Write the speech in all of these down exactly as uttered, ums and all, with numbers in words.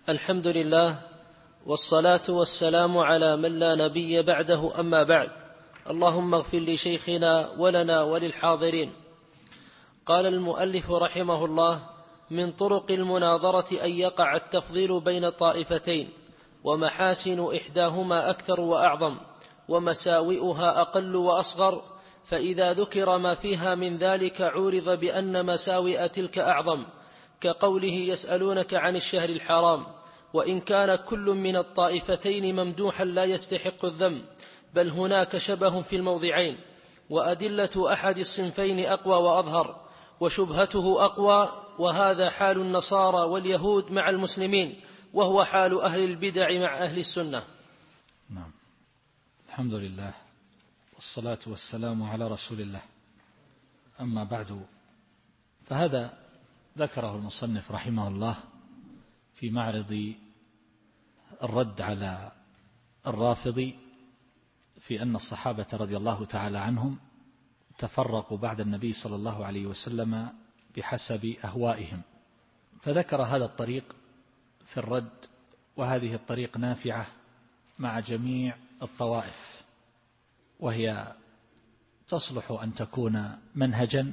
الحمد لله، والصلاة والسلام على من لا نبي بعده، أما بعد. اللهم اغفر لشيخنا ولنا وللحاضرين. قال المؤلف رحمه الله: من طرق المناظرة أن يقع التفضيل بين طائفتين، ومحاسن إحداهما أكثر وأعظم، ومساوئها أقل وأصغر، فإذا ذكر ما فيها من ذلك عورض بأن مساوئ تلك أعظم، كقوله: يسألونك عن الشهر الحرام، وإن كان كل من الطائفتين ممدوحا لا يستحق الذم، بل هناك شبه في الموضعين، وأدلة أحد الصنفين أقوى وأظهر، وشبهته أقوى، وهذا حال النصارى واليهود مع المسلمين، وهو حال أهل البدع مع أهل السنة. نعم. الحمد لله، والصلاة والسلام على رسول الله. أما بعد، فهذا ذكره المصنف رحمه الله في معرض الرد على الرافضي في أن الصحابة رضي الله تعالى عنهم تفرقوا بعد النبي صلى الله عليه وسلم بحسب أهوائهم، فذكر هذا الطريق في الرد، وهذه الطريق نافعة مع جميع الطوائف، وهي تصلح أن تكون منهجا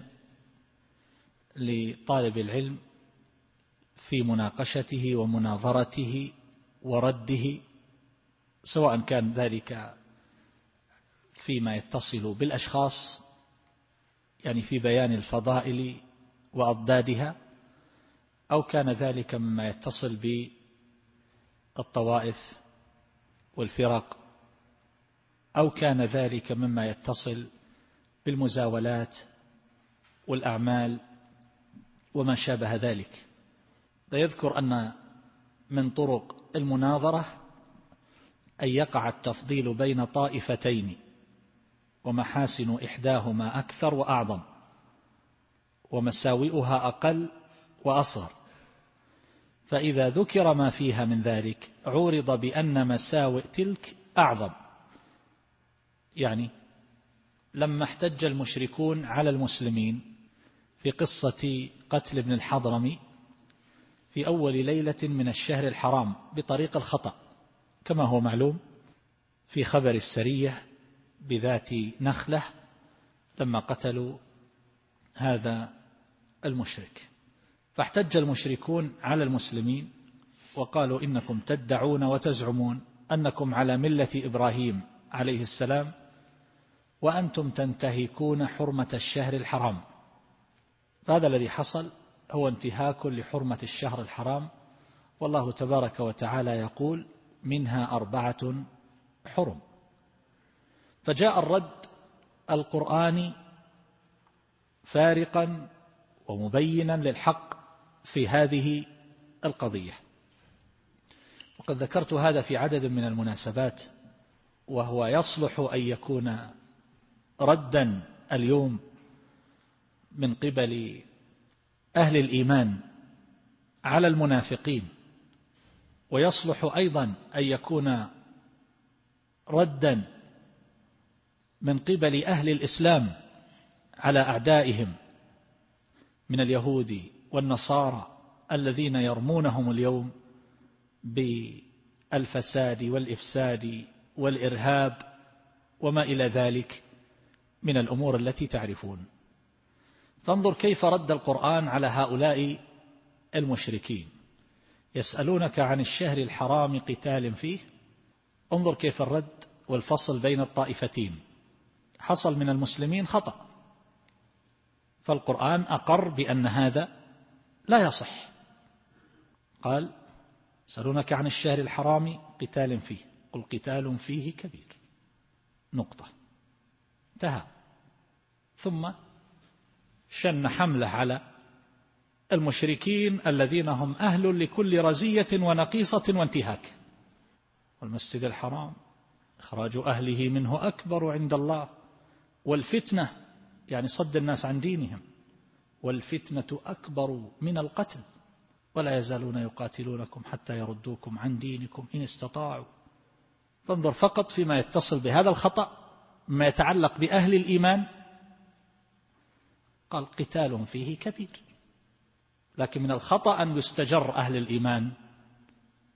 لطالب العلم في مناقشته ومناظرته ورده، سواء كان ذلك فيما يتصل بالأشخاص، يعني في بيان الفضائل وأضدادها، أو كان ذلك مما يتصل بالطوائف والفرق، أو كان ذلك مما يتصل بالمزاولات والأعمال وما شابه ذلك. فيذكر أن من طرق المناظرة أن يقع التفضيل بين طائفتين، ومحاسن إحداهما أكثر وأعظم، ومساوئها أقل وأصغر، فإذا ذكر ما فيها من ذلك عورض بأن مساوئ تلك أعظم. يعني لما احتج المشركون على المسلمين في قصة قتل ابن الحضرمي في أول ليلة من الشهر الحرام بطريق الخطأ، كما هو معلوم في خبر السرية بذات نخلة لما قتلوا هذا المشرك، فاحتج المشركون على المسلمين وقالوا: إنكم تدعون وتزعمون أنكم على ملة إبراهيم عليه السلام، وأنتم تنتهكون حرمة الشهر الحرام. هذا الذي حصل هو انتهاك لحرمة الشهر الحرام، والله تبارك وتعالى يقول: منها أربعة حرم. فجاء الرد القرآني فارقا ومبينا للحق في هذه القضية، وقد ذكرت هذا في عدد من المناسبات، وهو يصلح أن يكون ردا اليوم من قبل أهل الإيمان على المنافقين، ويصلح أيضا أن يكون ردا من قبل أهل الإسلام على أعدائهم من اليهود والنصارى الذين يرمونهم اليوم بالفساد والإفساد والإرهاب وما إلى ذلك من الأمور التي تعرفون. فانظر كيف رد القرآن على هؤلاء المشركين: يسألونك عن الشهر الحرام قتال فيه. انظر كيف الرد والفصل بين الطائفتين. حصل من المسلمين خطأ، فالقرآن أقر بأن هذا لا يصح. قال: يسألونك عن الشهر الحرام قتال فيه، قل قتال فيه كبير، نقطة، انتهى. ثم شن حمله على المشركين الذين هم أهل لكل رزية ونقيصة وانتهاك. والمسجد الحرام إخراج أهله منه أكبر عند الله، والفتنة يعني صد الناس عن دينهم، والفتنة أكبر من القتل، ولا يزالون يقاتلونكم حتى يردوكم عن دينكم إن استطاعوا. فانظر فقط فيما يتصل بهذا الخطأ ما يتعلق بأهل الإيمان، قال: قتال فيه كبير. لكن من الخطأ أن يستجر أهل الإيمان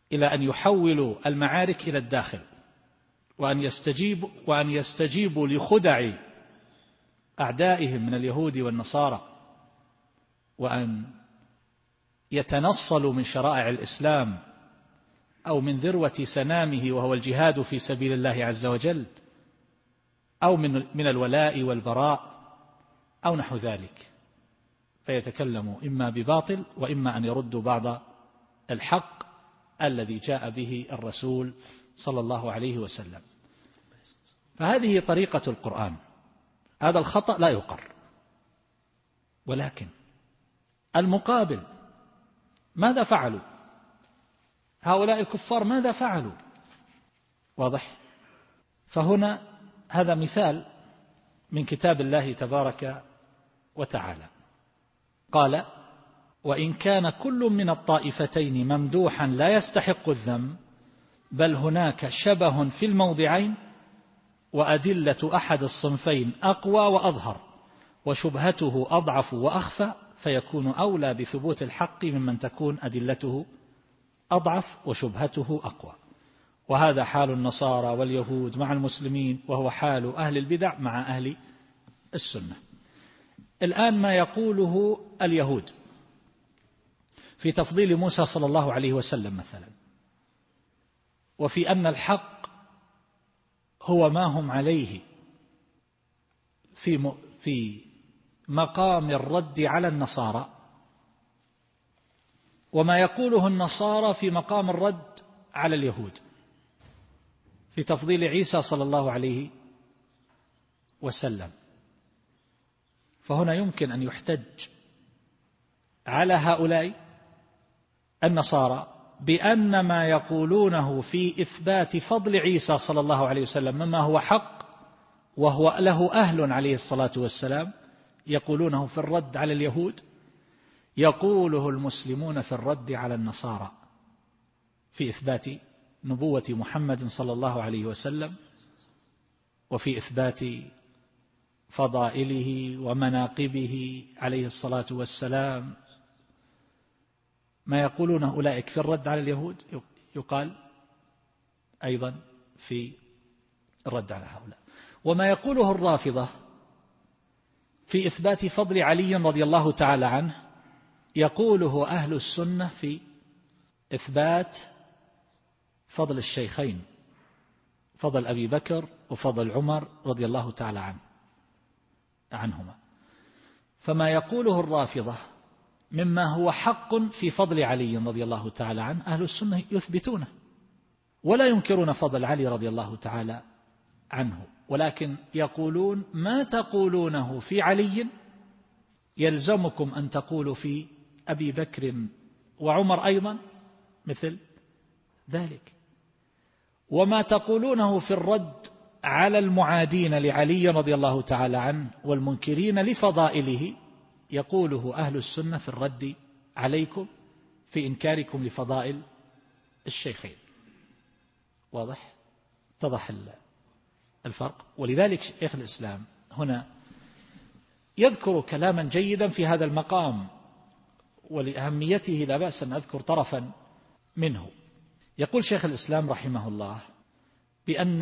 إلى أن يحولوا المعارك إلى الداخل، وأن يستجيبوا, وأن يستجيبوا لخدع أعدائهم من اليهود والنصارى، وأن يتنصلوا من شرائع الإسلام أو من ذروة سنامه وهو الجهاد في سبيل الله عز وجل، أو من من الولاء والبراء أو نحو ذلك، فيتكلموا إما بباطل وإما أن يردوا بعض الحق الذي جاء به الرسول صلى الله عليه وسلم. فهذه طريقة القرآن. هذا الخطأ لا يقر، ولكن المقابل ماذا فعلوا؟ هؤلاء الكفار ماذا فعلوا؟ واضح؟ فهنا هذا مثال من كتاب الله تبارك وتعالى. قال: وإن كان كل من الطائفتين ممدوحا لا يستحق الذم، بل هناك شبه في الموضعين، وأدلة أحد الصنفين أقوى وأظهر، وشبهته أضعف وأخفى، فيكون أولى بثبوت الحق ممن تكون أدلته أضعف وشبهته أقوى. وهذا حال النصارى واليهود مع المسلمين، وهو حال أهل البدع مع أهل السنة. الآن ما يقوله اليهود في تفضيل موسى صلى الله عليه وسلم مثلا، وفي أن الحق هو ما هم عليه في في مقام الرد على النصارى، وما يقوله النصارى في مقام الرد على اليهود في تفضيل عيسى صلى الله عليه وسلم. فهنا يمكن أن يحتج على هؤلاء النصارى بأن ما يقولونه في إثبات فضل عيسى صلى الله عليه وسلم مما هو حق وهو له أهل عليه الصلاة والسلام، يقولونه في الرد على اليهود، يقوله المسلمون في الرد على النصارى في إثبات نبوة محمد صلى الله عليه وسلم، وفي إثبات فضائله ومناقبه عليه الصلاة والسلام. ما يقولونه أولئك في الرد على اليهود يقال أيضا في الرد على هؤلاء. وما يقوله الرافضة في إثبات فضل علي رضي الله تعالى عنه يقوله أهل السنة في إثبات فضل الشيخين، فضل أبي بكر وفضل عمر رضي الله تعالى عنه عنهما. فما يقوله الرافضة مما هو حق في فضل علي رضي الله تعالى عنه أهل السنة يثبتونه ولا ينكرون فضل علي رضي الله تعالى عنه، ولكن يقولون ما تقولونه في علي يلزمكم أن تقولوا في أبي بكر وعمر أيضا مثل ذلك. وما تقولونه في الرد على المعادين لعلي رضي الله تعالى عنه والمنكرين لفضائله يقوله أهل السنة في الرد عليكم في إنكاركم لفضائل الشيخين. واضح؟ اتضح الفرق. ولذلك شيخ الإسلام هنا يذكر كلاما جيدا في هذا المقام، ولأهميته لا بأس أن أذكر طرفا منه. يقول شيخ الإسلام رحمه الله بأن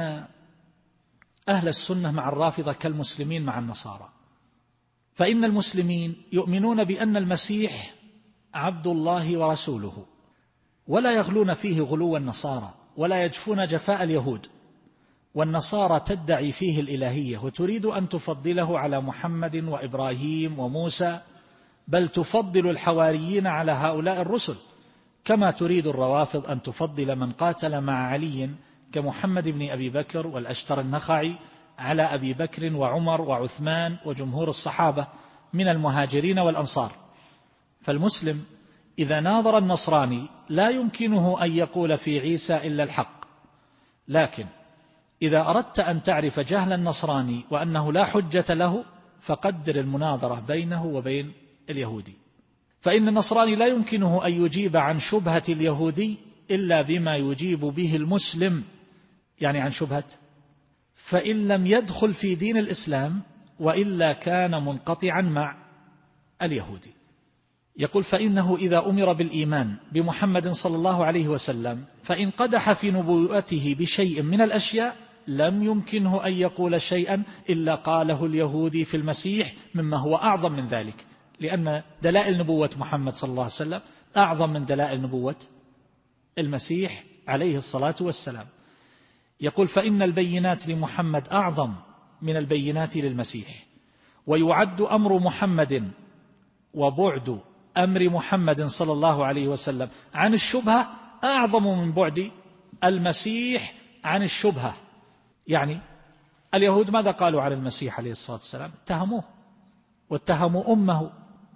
أهل السنة مع الرافضة كالمسلمين مع النصارى، فإن المسلمين يؤمنون بأن المسيح عبد الله ورسوله، ولا يغلون فيه غلو النصارى ولا يجفون جفاء اليهود، والنصارى تدعي فيه الإلهية وتريد أن تفضله على محمد وإبراهيم وموسى، بل تفضل الحواريين على هؤلاء الرسل، كما تريد الروافض أن تفضل من قاتل مع علي كمحمد بن أبي بكر والأشتر النخعي على أبي بكر وعمر وعثمان وجمهور الصحابة من المهاجرين والأنصار. فالمسلم إذا ناظر النصراني لا يمكنه أن يقول في عيسى إلا الحق، لكن إذا أردت أن تعرف جهل النصراني وأنه لا حجة له فقدر المناظرة بينه وبين اليهودي، فإن النصراني لا يمكنه أن يجيب عن شبهة اليهودي إلا بما يجيب به المسلم، يعني عن شبهة، فإن لم يدخل في دين الإسلام وإلا كان منقطعا مع اليهودي. يقول فإنه إذا أمر بالإيمان بمحمد صلى الله عليه وسلم فإن قدح في نبوته بشيء من الأشياء لم يمكنه أن يقول شيئا إلا قاله اليهودي في المسيح مما هو أعظم من ذلك، لأن دلائل نبوة محمد صلى الله عليه وسلم أعظم من دلائل نبوة المسيح عليه الصلاة والسلام. يقول فإن البينات لمحمد أعظم من البينات للمسيح، ويعد أمر محمد وبعد أمر محمد صلى الله عليه وسلم عن الشبهة أعظم من بعد المسيح عن الشبهة. يعني اليهود ماذا قالوا عن المسيح عليه الصلاة والسلام؟ اتهموه واتهموا أمه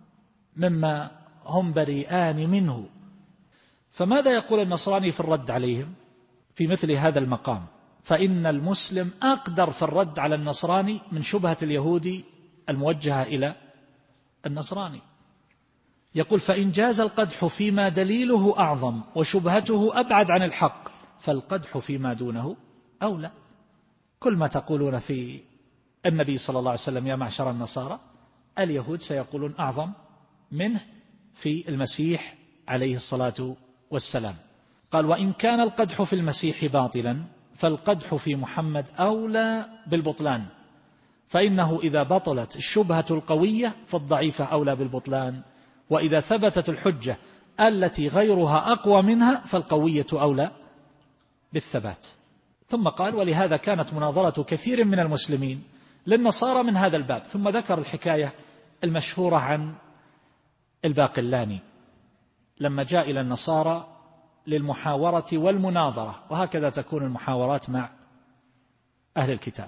مما هم بريئان منه. فماذا يقول النصراني في الرد عليهم في مثل هذا المقام؟ فإن المسلم أقدر في الرد على النصراني من شبهة اليهودي الموجهة إلى النصراني. يقول فإن جاز القدح فيما دليله أعظم وشبهته أبعد عن الحق فالقدح فيما دونه أولى. كل ما تقولون في النبي صلى الله عليه وسلم يا معشر النصارى اليهود سيقولون أعظم منه في المسيح عليه الصلاة والسلام. قال وإن كان القدح في المسيح باطلا فالقدح في محمد أولى بالبطلان، فإنه إذا بطلت الشبهة القوية فالضعيفة أولى بالبطلان، وإذا ثبتت الحجة التي غيرها أقوى منها فالقوية أولى بالثبات. ثم قال ولهذا كانت مناظرة كثير من المسلمين للنصارى من هذا الباب. ثم ذكر الحكاية المشهورة عن الباقلاني لما جاء إلى النصارى للمحاورة والمناظرة، وهكذا تكون المحاورات مع أهل الكتاب.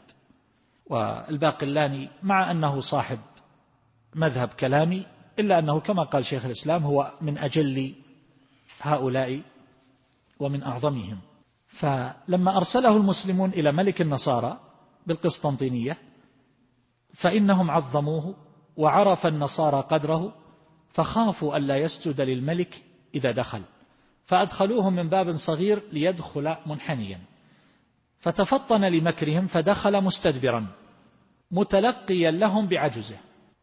والباقلاني مع أنه صاحب مذهب كلامي إلا أنه كما قال شيخ الإسلام هو من أجل هؤلاء ومن أعظمهم. فلما أرسله المسلمون إلى ملك النصارى بالقسطنطينية فإنهم عظموه وعرف النصارى قدره فخافوا ألا يسجد للملك إذا دخل، فأدخلوه من باب صغير ليدخل منحنيا، فتفطن لمكرهم فدخل مستدبرا متلقيا لهم بعجزه،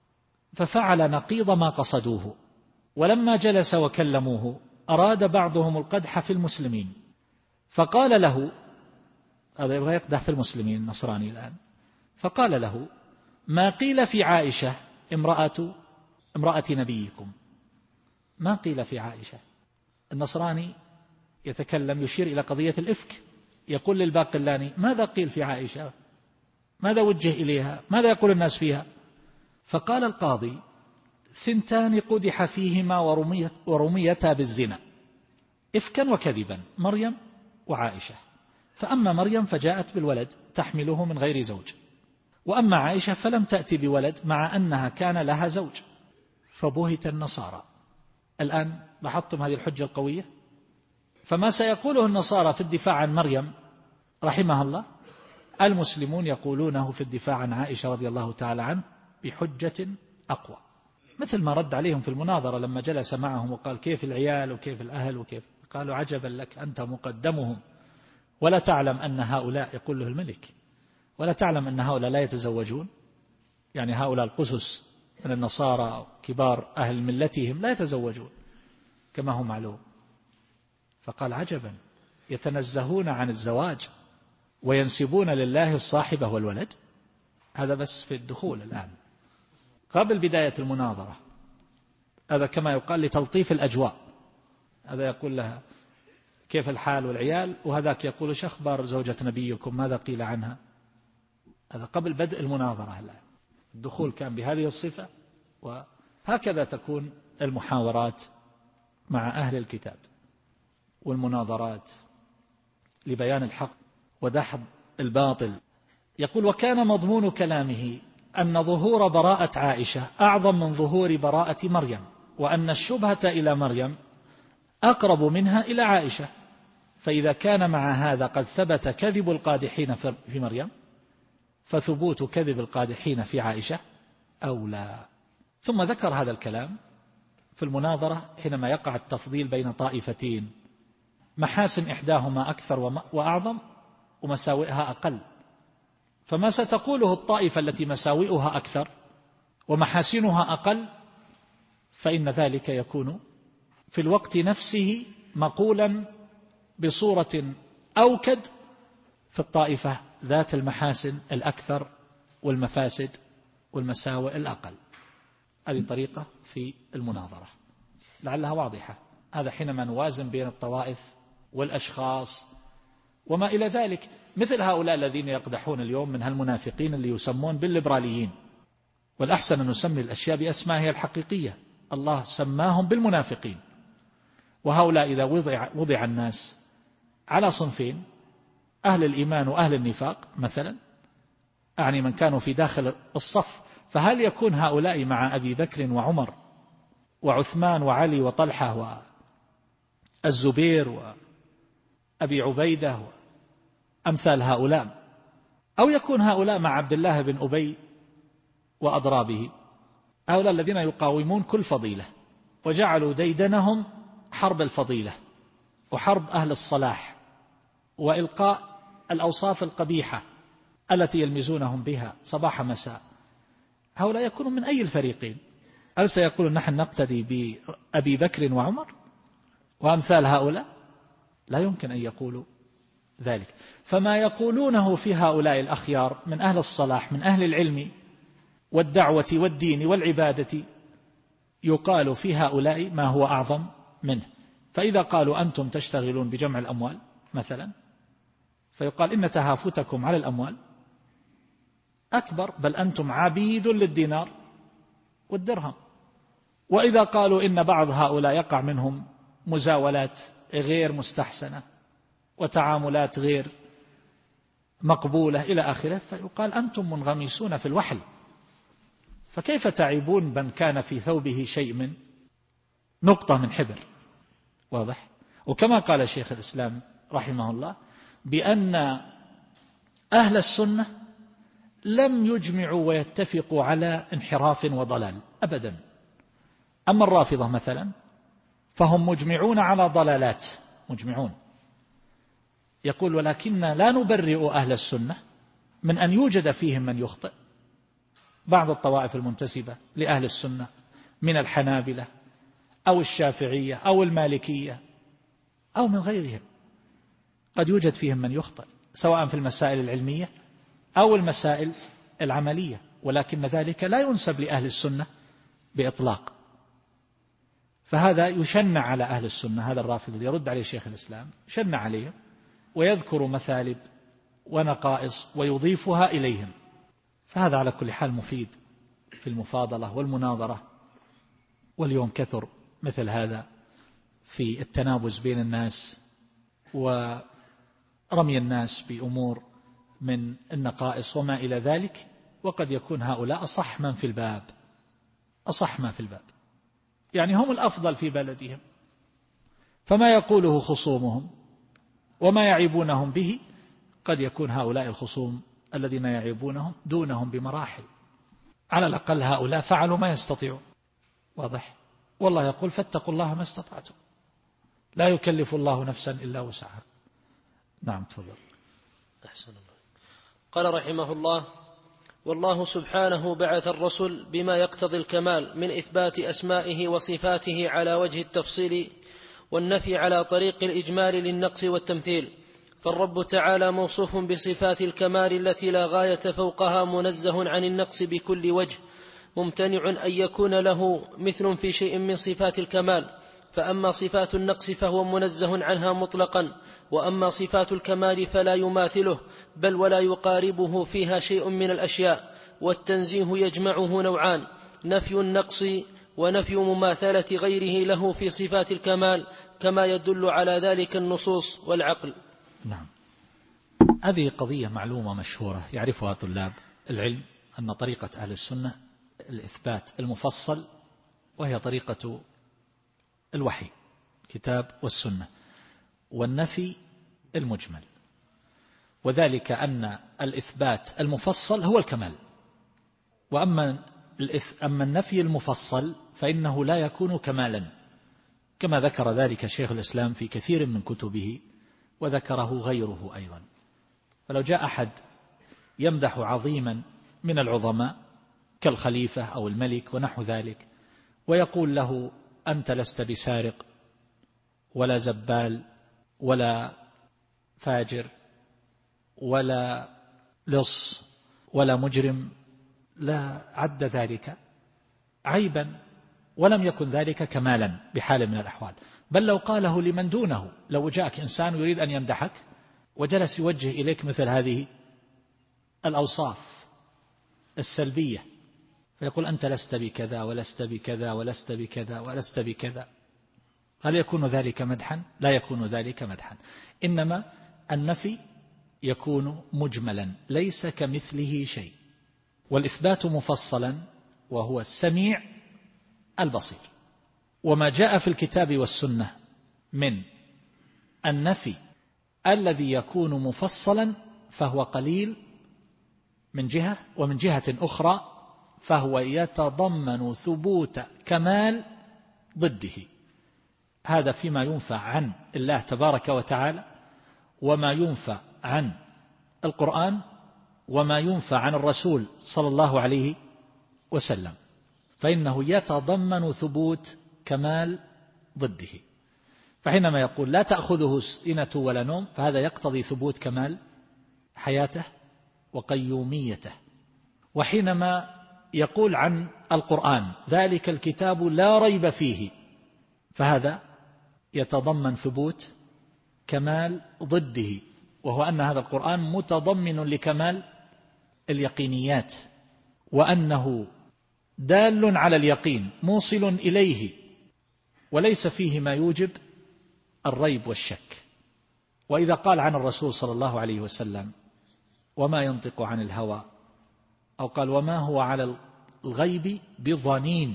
ففعل نقيض ما قصدوه. ولما جلس وكلموه أراد بعضهم القدح في المسلمين فقال له، هذا يبغى يقدح في المسلمين النصراني الآن، فقال له ما قيل في عائشة امرأة امرأة نبيكم، ما قيل في عائشة. النصراني يتكلم يشير إلى قضية الإفك، يقول للباقلاني ماذا قيل في عائشة، ماذا وجه إليها، ماذا يقول الناس فيها؟ فقال القاضي ثنتان قدح فيهما ورميتا بالزنا إفكا وكذبا، مريم وعائشة. فأما مريم فجاءت بالولد تحمله من غير زوج، وأما عائشة فلم تأتي بولد مع أنها كان لها زوج. فبهت النصارى. الآن لاحظتم هذه الحجة القوية؟ فما سيقوله النصارى في الدفاع عن مريم رحمها الله المسلمون يقولونه في الدفاع عن عائشة رضي الله تعالى عنه بحجة أقوى، مثل ما رد عليهم في المناظرة لما جلس معهم وقال كيف العيال وكيف الأهل وكيف، قالوا عجبا لك أنت مقدمهم ولا تعلم أن هؤلاء، يقول له الملك، ولا تعلم أن هؤلاء لا يتزوجون، يعني هؤلاء القسس من النصارى كبار أهل ملتهم لا يتزوجون كما هو معلوم. فقال عجبا يتنزهون عن الزواج وينسبون لله الصاحبة والولد. هذا بس في الدخول الآن قبل بداية المناظرة، هذا كما يقال لتلطيف الأجواء. هذا يقول لها كيف الحال والعيال، وهذاك يقول ايش أخبار زوجة نبيكم ماذا قيل عنها. هذا قبل بدء المناظرة. الآن الدخول كان بهذه الصفة. وهكذا تكون المحاورات مع أهل الكتاب والمناظرات لبيان الحق ودحض الباطل. يقول وكان مضمون كلامه أن ظهور براءة عائشة أعظم من ظهور براءة مريم، وأن الشبهة إلى مريم أقرب منها إلى عائشة، فإذا كان مع هذا قد ثبت كذب القادحين في مريم فثبوت كذب القادحين في عائشة أولى. ثم ذكر هذا الكلام في المناظرة حينما يقع التفضيل بين طائفتين محاسن إحداهما أكثر وأعظم ومساوئها أقل، فما ستقوله الطائفة التي مساوئها أكثر ومحاسنها أقل فإن ذلك يكون في الوقت نفسه مقولا بصورة أوكد في الطائفة ذات المحاسن الأكثر والمفاسد والمساوئ الأقل. هذه طريقة في المناظرة لعلها واضحة. هذا حينما نوازن بين الطوائف والأشخاص وما إلى ذلك، مثل هؤلاء الذين يقدحون اليوم من هالمنافقين اللي يسمون بالليبراليين، والأحسن أن نسمي الأشياء بأسمائها الحقيقية. الله سماهم بالمنافقين. وهؤلاء إذا وضع, وضع الناس على صنفين، أهل الإيمان وأهل النفاق مثلا، يعني من كانوا في داخل الصف، فهل يكون هؤلاء مع أبي بكر وعمر وعثمان وعلي وطلحة والزبير وأبي عبيدة أمثال هؤلاء، أو يكون هؤلاء مع عبد الله بن أبي وأضرابه، هؤلاء الذين يقاومون كل فضيلة وجعلوا ديدنهم حرب الفضيلة وحرب أهل الصلاح وإلقاء الأوصاف القبيحة التي يلمزونهم بها صباح مساء. هؤلاء يكونون من أي الفريقين؟ هل سيقولون نحن نقتدي بأبي بكر وعمر وأمثال هؤلاء؟ لا يمكن أن يقولوا ذلك. فما يقولونه في هؤلاء الأخيار من أهل الصلاح من أهل العلم والدعوة والدين والعبادة، يقال في هؤلاء ما هو أعظم منه. فإذا قالوا أنتم تشتغلون بجمع الأموال مثلا، فيقال إن تهافتكم على الأموال أكبر، بل أنتم عبيد للدينار والدرهم. وإذا قالوا إن بعض هؤلاء يقع منهم مزاولات غير مستحسنة وتعاملات غير مقبولة إلى آخره، فيقال أنتم منغمسون في الوحل. فكيف تعيبون من كان في ثوبه شيء من نقطة من حبر؟ واضح. وكما قال شيخ الإسلام رحمه الله بأن أهل السنة لم يجمعوا ويتفقوا على انحراف وضلال أبدا. أما الرافضة مثلا فهم مجمعون على ضلالات، مجمعون. يقول ولكن لا نبرئ أهل السنة من أن يوجد فيهم من يخطئ. بعض الطوائف المنتسبة لأهل السنة من الحنابلة أو الشافعية أو المالكية أو من غيرهم قد يوجد فيهم من يخطئ، سواء في المسائل العلمية أو المسائل العملية، ولكن ذلك لا ينسب لأهل السنة بإطلاق. فهذا يشنع على أهل السنة. هذا الرافض يرد عليه شيخ الإسلام، يشنع عليهم ويذكر مثالب ونقائص ويضيفها إليهم. فهذا على كل حال مفيد في المفاضلة والمناظرة. واليوم كثر مثل هذا في التنابز بين الناس ورمي الناس بأمور من النقائص وما إلى ذلك، وقد يكون هؤلاء أصح من في الباب، أصح ما في الباب، يعني هم الأفضل في بلدهم، فما يقوله خصومهم وما يعيبونهم به قد يكون هؤلاء الخصوم الذين يعيبونهم دونهم بمراحل. على الأقل هؤلاء فعلوا ما يستطيعون. واضح. والله يقول فاتقوا الله ما استطعتم، لا يكلف الله نفسا إلا وسعها. نعم تفضل. أحسن الله. قال رحمه الله: والله سبحانه بعث الرسل بما يقتضي الكمال من إثبات أسمائه وصفاته على وجه التفصيل والنفي على طريق الإجمال للنقص والتمثيل. فالرب تعالى موصوف بصفات الكمال التي لا غاية فوقها، منزه عن النقص بكل وجه، ممتنع أن يكون له مثل في شيء من صفات الكمال. فأما صفات النقص فهو منزه عنها مطلقا، وأما صفات الكمال فلا يماثله بل ولا يقاربه فيها شيء من الأشياء. والتنزيه يجمعه نوعان: نفي النقص ونفي مماثلة غيره له في صفات الكمال، كما يدل على ذلك النصوص والعقل. نعم. هذه قضية معلومة مشهورة يعرفها طلاب العلم، أن طريقة أهل السنة الإثبات المفصل، وهي طريقة الوحي كتاب والسنة، والنفي المجمل. وذلك أن الإثبات المفصل هو الكمال، وأما أما النفي المفصل فإنه لا يكون كمالا، كما ذكر ذلك شيخ الإسلام في كثير من كتبه وذكره غيره أيضا. فلو جاء أحد يمدح عظيما من العظماء كالخليفة أو الملك ونحو ذلك، ويقول له أنت لست بسارق ولا زبال ولا فاجر ولا لص ولا مجرم، لا عد ذلك عيبا ولم يكن ذلك كمالا بحال من الأحوال. بل لو قاله لمن دونه، لو جاءك إنسان يريد أن يمدحك وجلس يوجه إليك مثل هذه الأوصاف السلبية، فيقول أنت لست بكذا ولست بكذا ولست بكذا ولست بكذا، هل يكون ذلك مدحا؟ لا يكون ذلك مدحا. إنما النفي يكون مجملا ليس كمثله شيء، والإثبات مفصلا وهو السميع البصير. وما جاء في الكتاب والسنة من النفي الذي يكون مفصلا فهو قليل من جهة، ومن جهة أخرى فهو يتضمن ثبوت كمال ضده. هذا فيما ينفى عن الله تبارك وتعالى، وما ينفى عن القرآن، وما ينفى عن الرسول صلى الله عليه وسلم، فإنه يتضمن ثبوت كمال ضده. فحينما يقول لا تأخذه سنة ولا نوم، فهذا يقتضي ثبوت كمال حياته وقيوميته. وحينما يقول عن القرآن ذلك الكتاب لا ريب فيه، فهذا يتضمن ثبوت كمال ضده، وهو أن هذا القرآن متضمن لكمال اليقينيات، وأنه دال على اليقين موصل إليه، وليس فيه ما يوجب الريب والشك. وإذا قال عن الرسول صلى الله عليه وسلم وما ينطق عن الهوى، أو قال وما هو على الغيب بضنين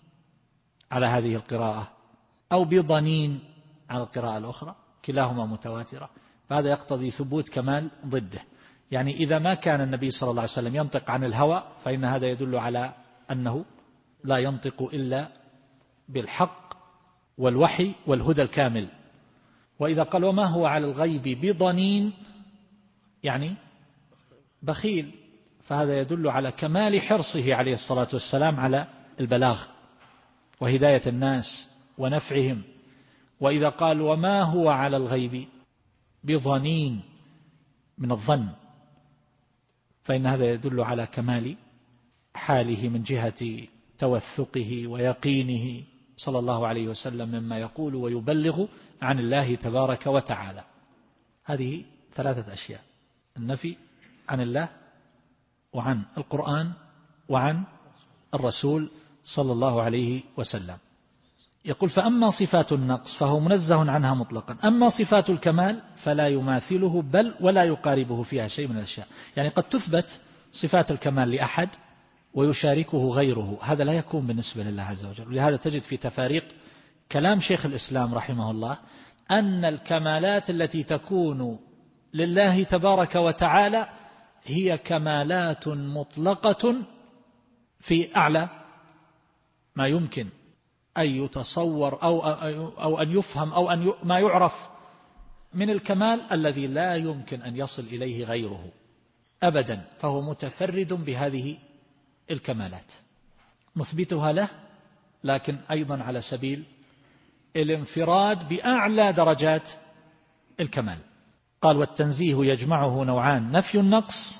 على هذه القراءة، أو بضنين على القراءة الأخرى، كلاهما متواترة، فهذا يقتضي ثبوت كمال ضده. يعني إذا ما كان النبي صلى الله عليه وسلم ينطق عن الهوى، فإن هذا يدل على أنه لا ينطق إلا بالحق والوحي والهدى الكامل. وإذا قال وما هو على الغيب بضنين يعني بخيل، فهذا يدل على كمال حرصه عليه الصلاة والسلام على البلاغ وهداية الناس ونفعهم. وإذا قال وما هو على الغيب بظنين من الظن، فإن هذا يدل على كمال حاله من جهة توثقه ويقينه صلى الله عليه وسلم مما يقول ويبلغ عن الله تبارك وتعالى. هذه ثلاثة أشياء: النفي عن الله وعن القرآن وعن الرسول صلى الله عليه وسلم. يقول فأما صفات النقص فهو منزه عنها مطلقا، أما صفات الكمال فلا يماثله بل ولا يقاربه فيها شيء من الأشياء. يعني قد تثبت صفات الكمال لأحد ويشاركه غيره، هذا لا يكون بالنسبة لله عز وجل. ولهذا تجد في تفاريق كلام شيخ الإسلام رحمه الله أن الكمالات التي تكون لله تبارك وتعالى هي كمالات مطلقة في أعلى ما يمكن أن يتصور أو, أو أن يفهم أو أن ما يعرف من الكمال الذي لا يمكن أن يصل إليه غيره أبدا، فهو متفرد بهذه الكمالات نثبتها له، لكن أيضا على سبيل الانفراد بأعلى درجات الكمال. قال والتنزيه يجمعه نوعان: نفي النقص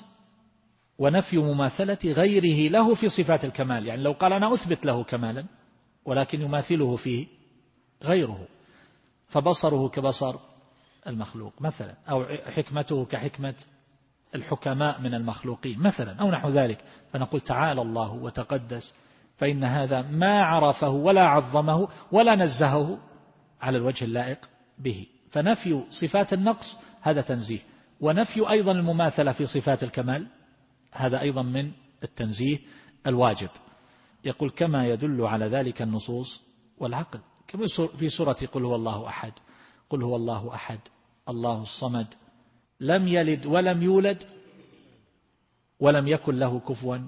ونفي مماثلة غيره له في صفات الكمال. يعني لو قال أنا أثبت له كمالا ولكن يماثله فيه غيره، فبصره كبصر المخلوق مثلا، أو حكمته كحكمة الحكماء من المخلوقين مثلا، أو نحو ذلك، فنقول تعالى الله وتقدس، فإن هذا ما عرفه ولا عظمه ولا نزهه على الوجه اللائق به. فنفي صفات النقص هذا تنزيه، ونفي أيضا المماثلة في صفات الكمال هذا أيضا من التنزيه الواجب. يقول كما يدل على ذلك النصوص والعقل، كما في سورة قل هو الله أحد، قل هو الله أحد الله الصمد لم يلد ولم يولد ولم يكن له كفوا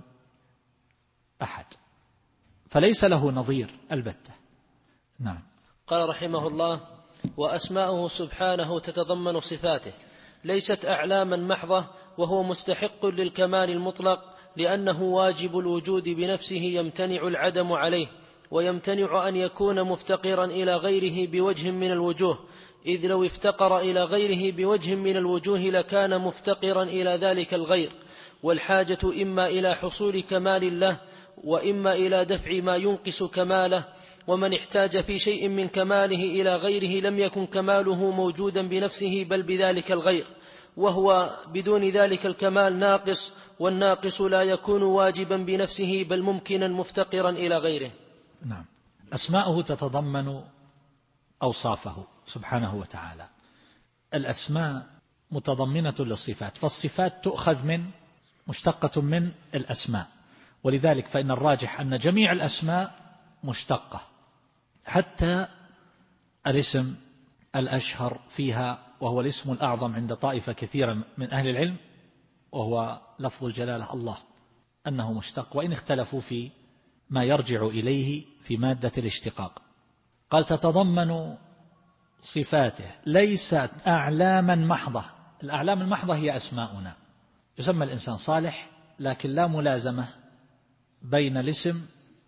أحد، فليس له نظير البتة. نعم. قال رحمه الله: وأسماؤه سبحانه تتضمن صفاته ليست أعلاما محضة، وهو مستحق للكمال المطلق، لأنه واجب الوجود بنفسه يمتنع العدم عليه، ويمتنع أن يكون مفتقرا إلى غيره بوجه من الوجوه، إذ لو افتقر إلى غيره بوجه من الوجوه لكان مفتقرا إلى ذلك الغير، والحاجة إما إلى حصول كمال الله وإما إلى دفع ما ينقص كماله، ومن احتاج في شيء من كماله إلى غيره لم يكن كماله موجودا بنفسه بل بذلك الغير، وهو بدون ذلك الكمال ناقص، والناقص لا يكون واجبا بنفسه بل ممكنا مفتقرا إلى غيره. نعم. أسماؤه تتضمن أوصافه سبحانه وتعالى. الأسماء متضمنة للصفات، فالصفات تؤخذ من مشتقة من الأسماء، ولذلك فإن الراجح أن جميع الأسماء مشتقة، حتى الاسم الأشهر فيها وهو الاسم الأعظم عند طائفة كثيرة من أهل العلم وهو لفظ الجلالة الله، أنه مشتق، وإن اختلفوا في ما يرجع إليه في مادة الاشتقاق. قال تتضمن صفاته ليست أعلاما محضة. الأعلام المحضة هي أسماؤنا، يسمى الإنسان صالح لكن لا ملازمة بين الاسم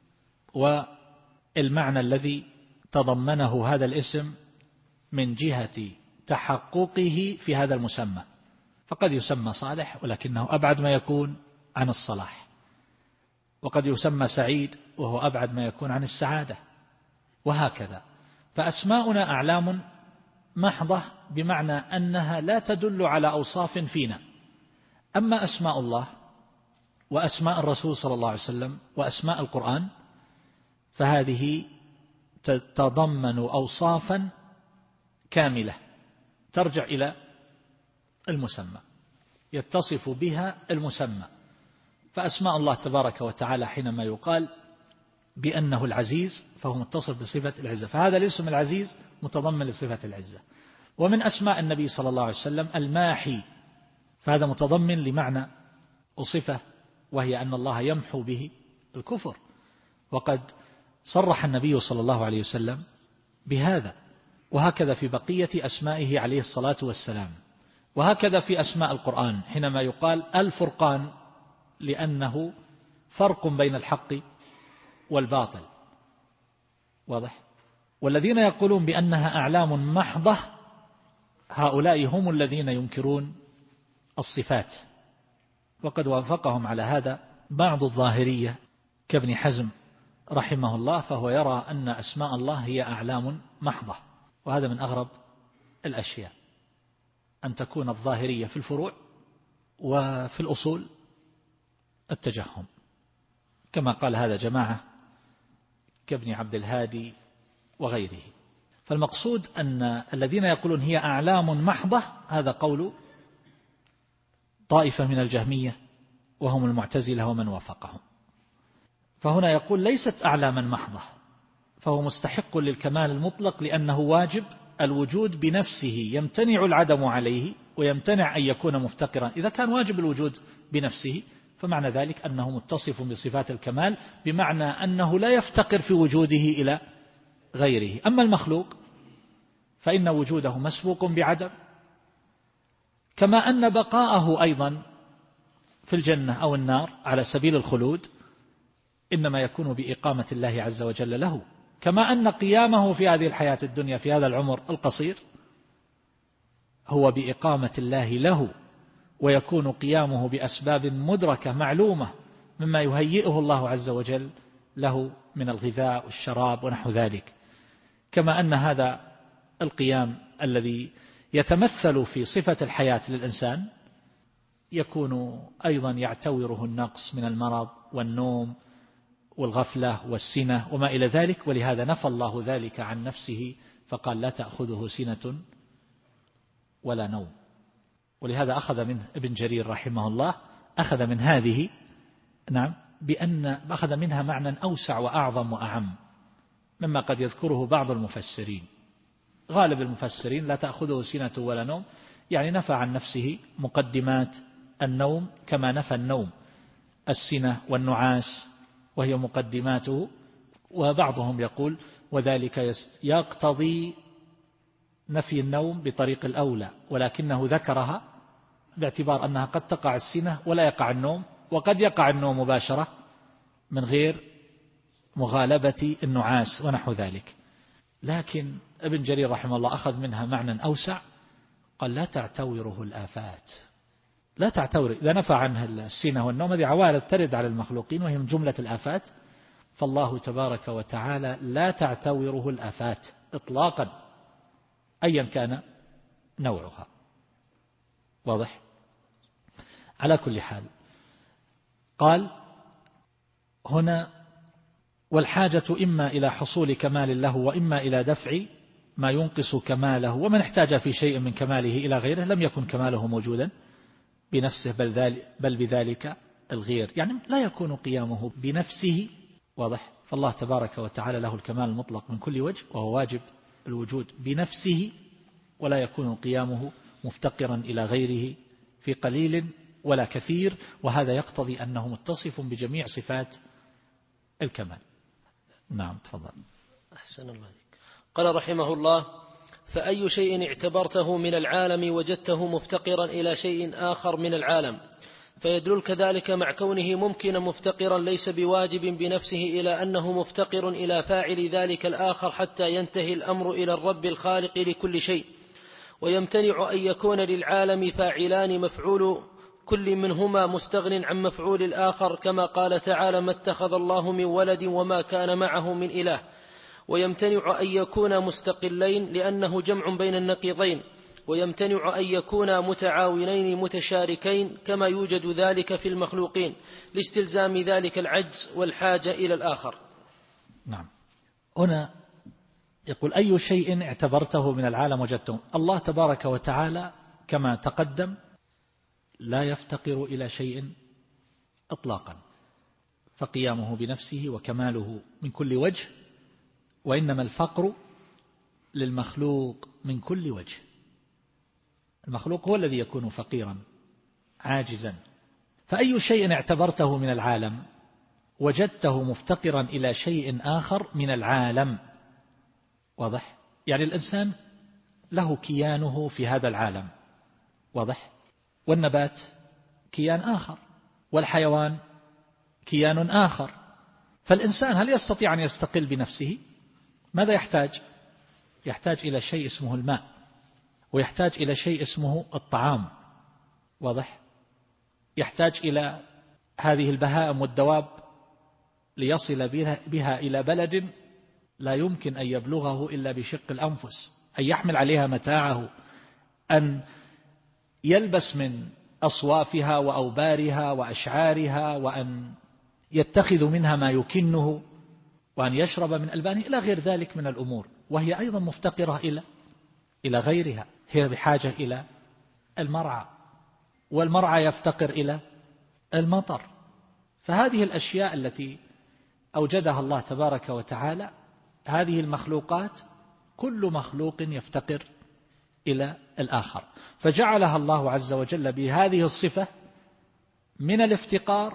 والمعنى الذي تضمنه هذا الاسم من جهة تحققه في هذا المسمى، فقد يسمى صالح ولكنه أبعد ما يكون عن الصلاح، وقد يسمى سعيد وهو أبعد ما يكون عن السعادة، وهكذا. فأسماؤنا أعلام محضة بمعنى أنها لا تدل على أوصاف فينا. أما أسماء الله وأسماء الرسول صلى الله عليه وسلم وأسماء القرآن فهذه تتضمن أوصافا كاملة ترجع إلى المسمى، يتصف بها المسمى. فأسماء الله تبارك وتعالى حينما يقال بأنه العزيز فهو متصف بصفة العزة، فهذا الاسم العزيز متضمن لصفة العزة. ومن أسماء النبي صلى الله عليه وسلم الماحي، فهذا متضمن لمعنى وصفة، وهي أن الله يمحو به الكفر، وقد صرح النبي صلى الله عليه وسلم بهذا. وهكذا في بقية أسمائه عليه الصلاة والسلام. وهكذا في أسماء القرآن حينما يقال الفرقان لأنه فرق بين الحق والباطل، واضح. والذين يقولون بأنها أعلام محضة هؤلاء هم الذين ينكرون الصفات، وقد وافقهم على هذا بعض الظاهرية كابن حزم رحمه الله، فهو يرى أن أسماء الله هي أعلام محضة، وهذا من أغرب الأشياء أن تكون الظاهرية في الفروع وفي الأصول التجهم، كما قال هذا جماعة كابن عبد الهادي وغيره. فالمقصود أن الذين يقولون هي أعلام محضة هذا قول طائفة من الجهمية وهم المعتزلة ومن وافقهم. فهنا يقول ليست أعلاما محضة، فهو مستحق للكمال المطلق لأنه واجب الوجود بنفسه، يمتنع العدم عليه ويمتنع أن يكون مفتقرا. إذا كان واجب الوجود بنفسه فمعنى ذلك أنه متصف بصفات الكمال، بمعنى أنه لا يفتقر في وجوده إلى غيره. أما المخلوق فإن وجوده مسبوق بعدم، كما أن بقاءه أيضا في الجنة أو النار على سبيل الخلود إنما يكون بإقامة الله عز وجل له، كما أن قيامه في هذه الحياة الدنيا في هذا العمر القصير هو بإقامة الله له، ويكون قيامه بأسباب مدركة معلومة مما يهيئه الله عز وجل له من الغذاء والشراب ونحو ذلك. كما أن هذا القيام الذي يتمثل في صفة الحياة للإنسان يكون أيضا يعتوره النقص من المرض والنوم والغفلة والسنة وما إلى ذلك، ولهذا نفى الله ذلك عن نفسه فقال لا تأخذه سنة ولا نوم. ولهذا أخذ منه ابن جرير رحمه الله أخذ من هذه نعم بأن أخذ منها معنى أوسع وأعظم وأعم مما قد يذكره بعض المفسرين. غالب المفسرين لا تأخذه سنة ولا نوم، يعني نفى عن نفسه مقدمات النوم كما نفى النوم السنة والنعاس وهي مقدماته. وبعضهم يقول وذلك يقتضي نفي النوم بطريق الأولى، ولكنه ذكرها باعتبار أنها قد تقع السنة ولا يقع النوم، وقد يقع النوم مباشرة من غير مغالبة النعاس ونحو ذلك. لكن ابن جرير رحمه الله أخذ منها معنى أوسع، قال لا تعتوره الآفات، لا تعتور. إذا نفع عنها السنة والنوم هذه عوارض ترد على المخلوقين وهي من جملة الآفات، فالله تبارك وتعالى لا تعتوره الآفات إطلاقا أيا كان نوعها. واضح؟ على كل حال قال هنا والحاجة إما إلى حصول كمال له وإما إلى دفع ما ينقص كماله، ومن احتاج في شيء من كماله إلى غيره لم يكن كماله موجودا بنفسه بل, ذلك بل بذلك الغير، يعني لا يكون قيامه بنفسه. واضح؟ فالله تبارك وتعالى له الكمال المطلق من كل وجه وهو واجب الوجود بنفسه، ولا يكون قيامه مفتقرا إلى غيره في قليل ولا كثير، وهذا يقتضي أنه متصف بجميع صفات الكمال. نعم تفضل. أحسن الله عليك. قال رحمه الله: فأي شيء اعتبرته من العالم وجدته مفتقرا إلى شيء آخر من العالم، فيدل كذلك مع كونه ممكنا مفتقرا ليس بواجب بنفسه إلى أنه مفتقر إلى فاعل ذلك الآخر حتى ينتهي الأمر إلى الرب الخالق لكل شيء. ويمتنع أن يكون للعالم فاعلان مفعول كل منهما مستغن عن مفعول الآخر، كما قال تعالى: ما اتخذ الله من ولد وما كان معه من إله. ويمتنع أن يكون مستقلين لأنه جمع بين النقيضين. ويمتنع أن يكون متعاونين متشاركين كما يوجد ذلك في المخلوقين لاستلزام ذلك العجز والحاجة إلى الآخر. نعم. هنا يقول أي شيء اعتبرته من العالم وجدته. الله تبارك وتعالى كما تقدم لا يفتقر إلى شيء إطلاقا، فقيامه بنفسه وكماله من كل وجه، وإنما الفقر للمخلوق من كل وجه. المخلوق هو الذي يكون فقيرا عاجزا. فأي شيء اعتبرته من العالم وجدته مفتقرا إلى شيء آخر من العالم. واضح؟ يعني الإنسان له كيانه في هذا العالم، واضح؟ والنبات كيان آخر، والحيوان كيان آخر. فالإنسان هل يستطيع أن يستقل بنفسه؟ ماذا يحتاج؟ يحتاج إلى شيء اسمه الماء، ويحتاج إلى شيء اسمه الطعام. واضح؟ يحتاج إلى هذه البهائم والدواب ليصل بها إلى بلد لا يمكن أن يبلغه إلا بشق الأنفس، أن يحمل عليها متاعه، أن يلبس من أصوافها وأوبارها وأشعارها، وأن يتخذ منها ما يكنه، وأن يشرب من ألبانه إلى غير ذلك من الأمور. وهي أيضا مفتقرة إلى إلى غيرها، هي بحاجة إلى المرعى، والمرعى يفتقر إلى المطر. فهذه الأشياء التي أوجدها الله تبارك وتعالى، هذه المخلوقات كل مخلوق يفتقر إلى الآخر، فجعلها الله عز وجل بهذه الصفة من الافتقار،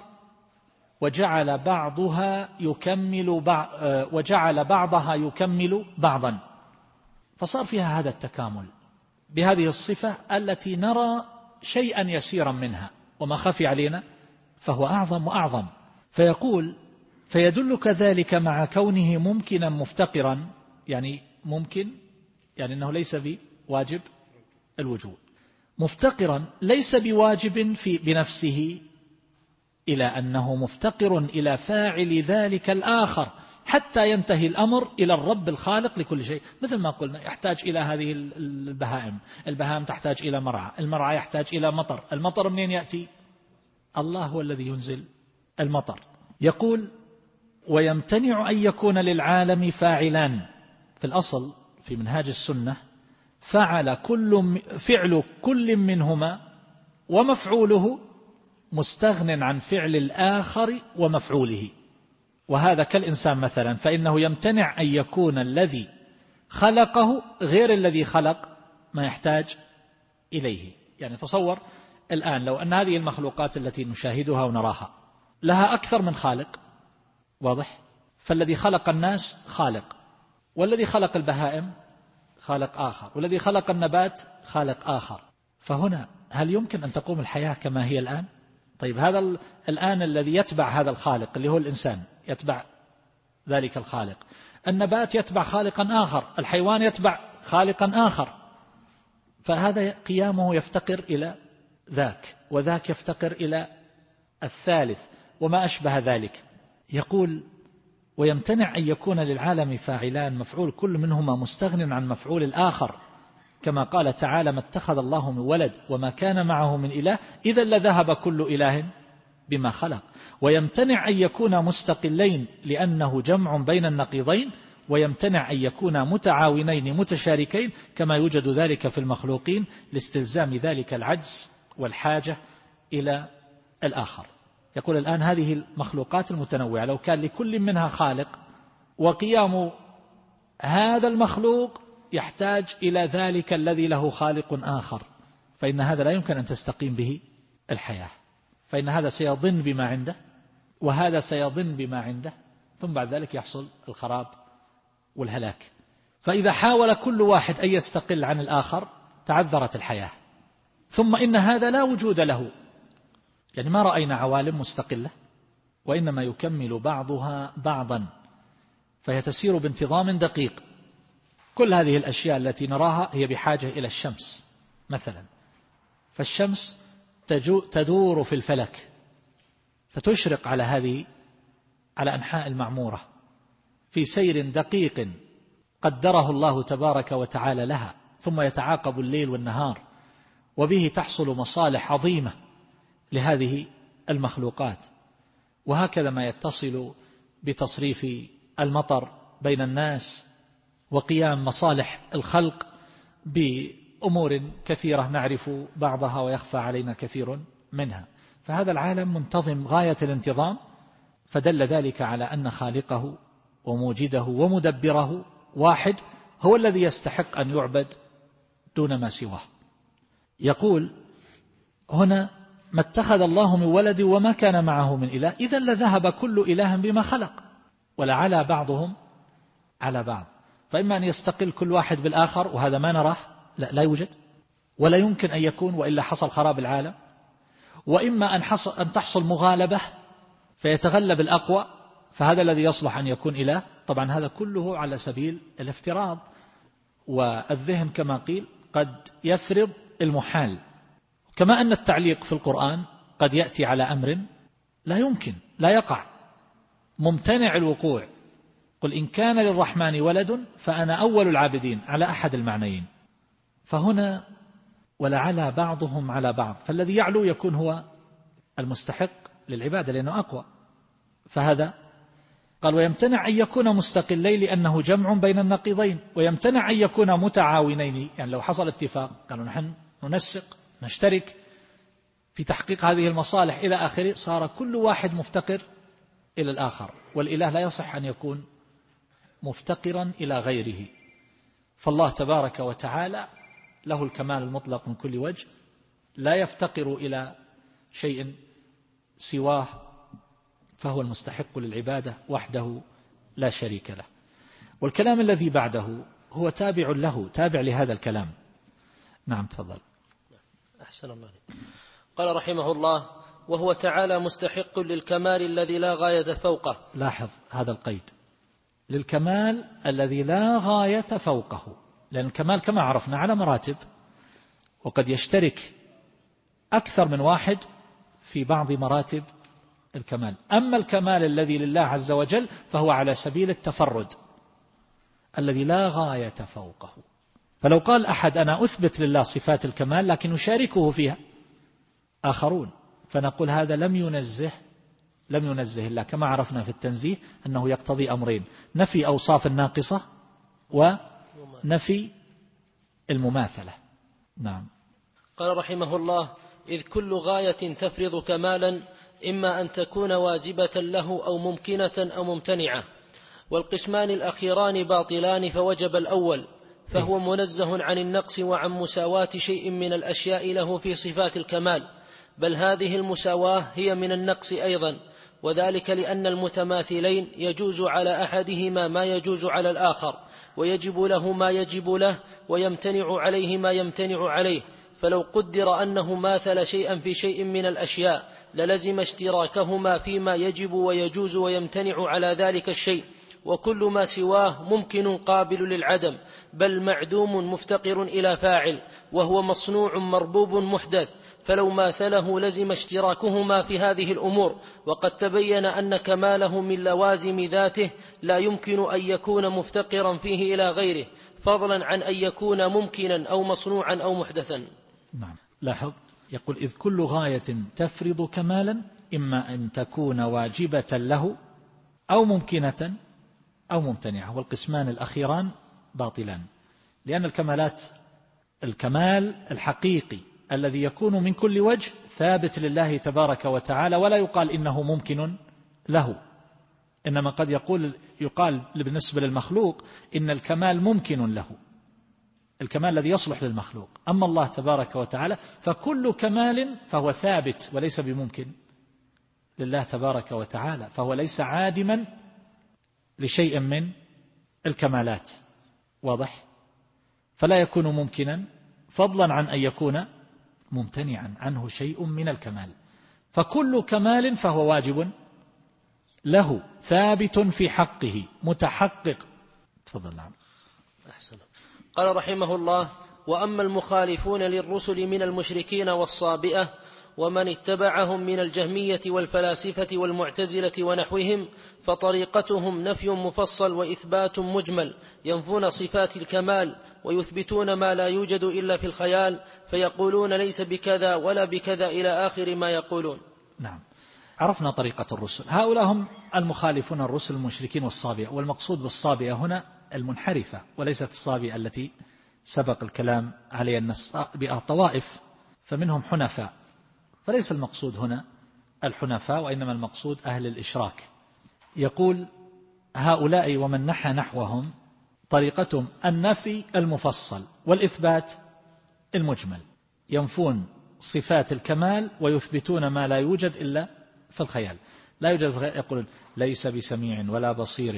وجعل بعضها يكمل بعض وجعل بعضها يكمل بعضا، فصار فيها هذا التكامل بهذه الصفة التي نرى شيئا يسيرا منها، وما خفي علينا فهو أعظم وأعظم. فيقول: فيدل كذلك مع كونه ممكنا مفتقرا، يعني ممكن يعني أنه ليس بواجب الوجود، مفتقرا ليس بواجب في بنفسه، إلى أنه مفتقر إلى فاعل ذلك الآخر حتى ينتهي الأمر إلى الرب الخالق لكل شيء. مثل ما قلنا يحتاج إلى هذه البهائم، البهائم تحتاج إلى مرعى، المرعى يحتاج إلى مطر، المطر منين يأتي؟ الله هو الذي ينزل المطر. يقول: ويمتنع أن يكون للعالم فاعلان. في الأصل في منهاج السنة فعل كل فعل كل منهما ومفعوله مستغن عن فعل الآخر ومفعوله. وهذا كالإنسان مثلا، فإنه يمتنع أن يكون الذي خلقه غير الذي خلق ما يحتاج إليه. يعني تصور الآن لو أن هذه المخلوقات التي نشاهدها ونراها لها أكثر من خالق، واضح؟ فالذي خلق الناس خالق، والذي خلق البهائم خالق آخر، والذي خلق النبات خالق آخر. فهنا هل يمكن أن تقوم الحياة كما هي الآن؟ طيب هذا الآن الذي يتبع هذا الخالق اللي هو الإنسان، يتبع ذلك الخالق. النبات يتبع خالقا آخر، الحيوان يتبع خالقا آخر، فهذا قيامه يفتقر إلى ذاك، وذاك يفتقر إلى الثالث وما أشبه ذلك. يقول ويمتنع أن يكون للعالم فاعلان مفعول كل منهما مستغن عن مفعول الآخر، كما قال تعالى ما اتخذ الله من ولد وما كان معه من إله إذا لذهب كل إله بما خلق. ويمتنع أن يكون مستقلين لأنه جمع بين النقيضين، ويمتنع أن يكون متعاونين متشاركين كما يوجد ذلك في المخلوقين لاستلزام ذلك العجز والحاجة إلى الآخر. يقول الآن هذه المخلوقات المتنوعة لو كان لكل منها خالق وقيام هذا المخلوق يحتاج إلى ذلك الذي له خالق آخر، فإن هذا لا يمكن أن تستقيم به الحياة، فإن هذا سيظن بما عنده وهذا سيظن بما عنده، ثم بعد ذلك يحصل الخراب والهلاك. فإذا حاول كل واحد أن يستقل عن الآخر تعذرت الحياة. ثم إن هذا لا وجود له، يعني ما رأينا عوالم مستقلة، وإنما يكمل بعضها بعضا، فهي تسير بانتظام دقيق. كل هذه الأشياء التي نراها هي بحاجة إلى الشمس مثلا، فالشمس تدور في الفلك فتشرق على هذه على أنحاء المعمورة في سير دقيق قدره الله تبارك وتعالى لها، ثم يتعاقب الليل والنهار، وبه تحصل مصالح عظيمة لهذه المخلوقات. وهكذا ما يتصل بتصريف المطر بين الناس وقيام مصالح الخلق بأمور كثيرة نعرف بعضها ويخفى علينا كثير منها. فهذا العالم منتظم غاية الانتظام، فدل ذلك على أن خالقه وموجده ومدبره واحد هو الذي يستحق أن يعبد دون ما سواه. يقول هنا ما اتخذ الله من ولد وما كان معه من إله إذا لذهب كل إله بما خلق، ولعلى بعضهم على بعض. فإما أن يستقل كل واحد بالآخر، وهذا ما نراه، لا, لا يوجد ولا يمكن أن يكون، وإلا حصل خراب العالم. وإما أن, أن تحصل مغالبة فيتغلب الأقوى، فهذا الذي يصلح أن يكون إله. طبعا هذا كله على سبيل الافتراض، والذهن كما قيل قد يفرض المحال. كما أن التعليق في القرآن قد يأتي على أمر لا يمكن لا يقع ممتنع الوقوع. قل إن كان للرحمن ولد فأنا أول العابدين على أحد المعنيين. فهنا ولعلى بعضهم على بعض، فالذي يعلو يكون هو المستحق للعبادة لأنه أقوى. فهذا قال ويمتنع أن يكون مستقلين لأنه جمع بين النقيضين، ويمتنع أن يكون متعاونين، يعني لو حصل اتفاق قالوا نحن ننسق نشترك في تحقيق هذه المصالح إلى آخره، صار كل واحد مفتقر إلى الآخر. والإله لا يصح أن يكون مفتقرا إلى غيره، فالله تبارك وتعالى له الكمال المطلق من كل وجه، لا يفتقر إلى شيء سواه، فهو المستحق للعبادة وحده لا شريك له. والكلام الذي بعده هو تابع له، تابع لهذا الكلام. نعم تفضل. أحسن الله. قال رحمه الله وهو تعالى مستحق للكمال الذي لا غاية فوقه. لاحظ هذا القيد، للكمال الذي لا غاية فوقه، لأن الكمال كما عرفنا على مراتب، وقد يشترك أكثر من واحد في بعض مراتب الكمال. أما الكمال الذي لله عز وجل فهو على سبيل التفرد الذي لا غاية فوقه. فلو قال أحد أنا أثبت لله صفات الكمال لكن يشاركه فيها آخرون، فنقول هذا لم ينزه لم ينزه الله، كما عرفنا في التنزيه أنه يقتضي أمرين: نفي أوصاف الناقصة ونفي المماثلة. نعم. قال رحمه الله إذ كل غاية تفرض كمالا إما أن تكون واجبة له أو ممكنة أو ممتنعة، والقسمان الأخيران باطلان، فوجب الأول فهو منزه عن النقص وعن مساواة شيء من الأشياء له في صفات الكمال، بل هذه المساواة هي من النقص أيضا، وذلك لأن المتماثلين يجوز على أحدهما ما يجوز على الآخر، ويجب له ما يجب له، ويمتنع عليه ما يمتنع عليه. فلو قدر أنه ماثل شيئا في شيء من الأشياء للزم اشتراكهما فيما يجب ويجوز ويمتنع على ذلك الشيء، وكل ما سواه ممكن قابل للعدم، بل معدوم مفتقر إلى فاعل، وهو مصنوع مربوب محدث، فلو ماثله لزم اشتراكهما في هذه الأمور. وقد تبين أن كماله من لوازم ذاته لا يمكن أن يكون مفتقرا فيه إلى غيره، فضلا عن أن يكون ممكنا أو مصنوعا أو محدثا. نعم. لاحظ يقول إذ كل غاية تفرض كمالا إما أن تكون واجبة له أو ممكنة أو ممتنعة، والقسمان الأخيران باطلان، لأن الكمالات الكمال الحقيقي الذي يكون من كل وجه ثابت لله تبارك وتعالى، ولا يقال إنه ممكن له، إنما قد يقول يقال بالنسبة للمخلوق إن الكمال ممكن له، الكمال الذي يصلح للمخلوق. أما الله تبارك وتعالى فكل كمال فهو ثابت وليس بممكن لله تبارك وتعالى، فهو ليس عادما لشيء من الكمالات، واضح؟ فلا يكون ممكنا فضلا عن أن يكون ممتنعا عنه شيء من الكمال، فكل كمال فهو واجب له ثابت في حقه متحقق. تفضل. نعم. أحسن. قال رحمه الله: وأما المخالفون للرسل من المشركين والصابئة ومن اتبعهم من الجهمية والفلاسفة والمعتزلة ونحوهم، فطريقتهم نفي مفصل وإثبات مجمل، ينفون صفات الكمال ويثبتون ما لا يوجد إلا في الخيال، فيقولون ليس بكذا ولا بكذا إلى آخر ما يقولون. نعم. عرفنا طريقة الرسل. هؤلاء هم المخالفون الرسل المشركين والصابئة، والمقصود بالصابئة هنا المنحرفة وليست الصابئة التي سبق الكلام عليها، أن الصابئة طوائف فمنهم حنفاء، فليس المقصود هنا الحنفاء وإنما المقصود أهل الإشراك. يقول هؤلاء ومن نحى نحوهم طريقتهم النفي المفصل والإثبات المجمل، ينفون صفات الكمال ويثبتون ما لا يوجد إلا في الخيال. لا يوجد في الخيال، يقول ليس بسميع ولا بصير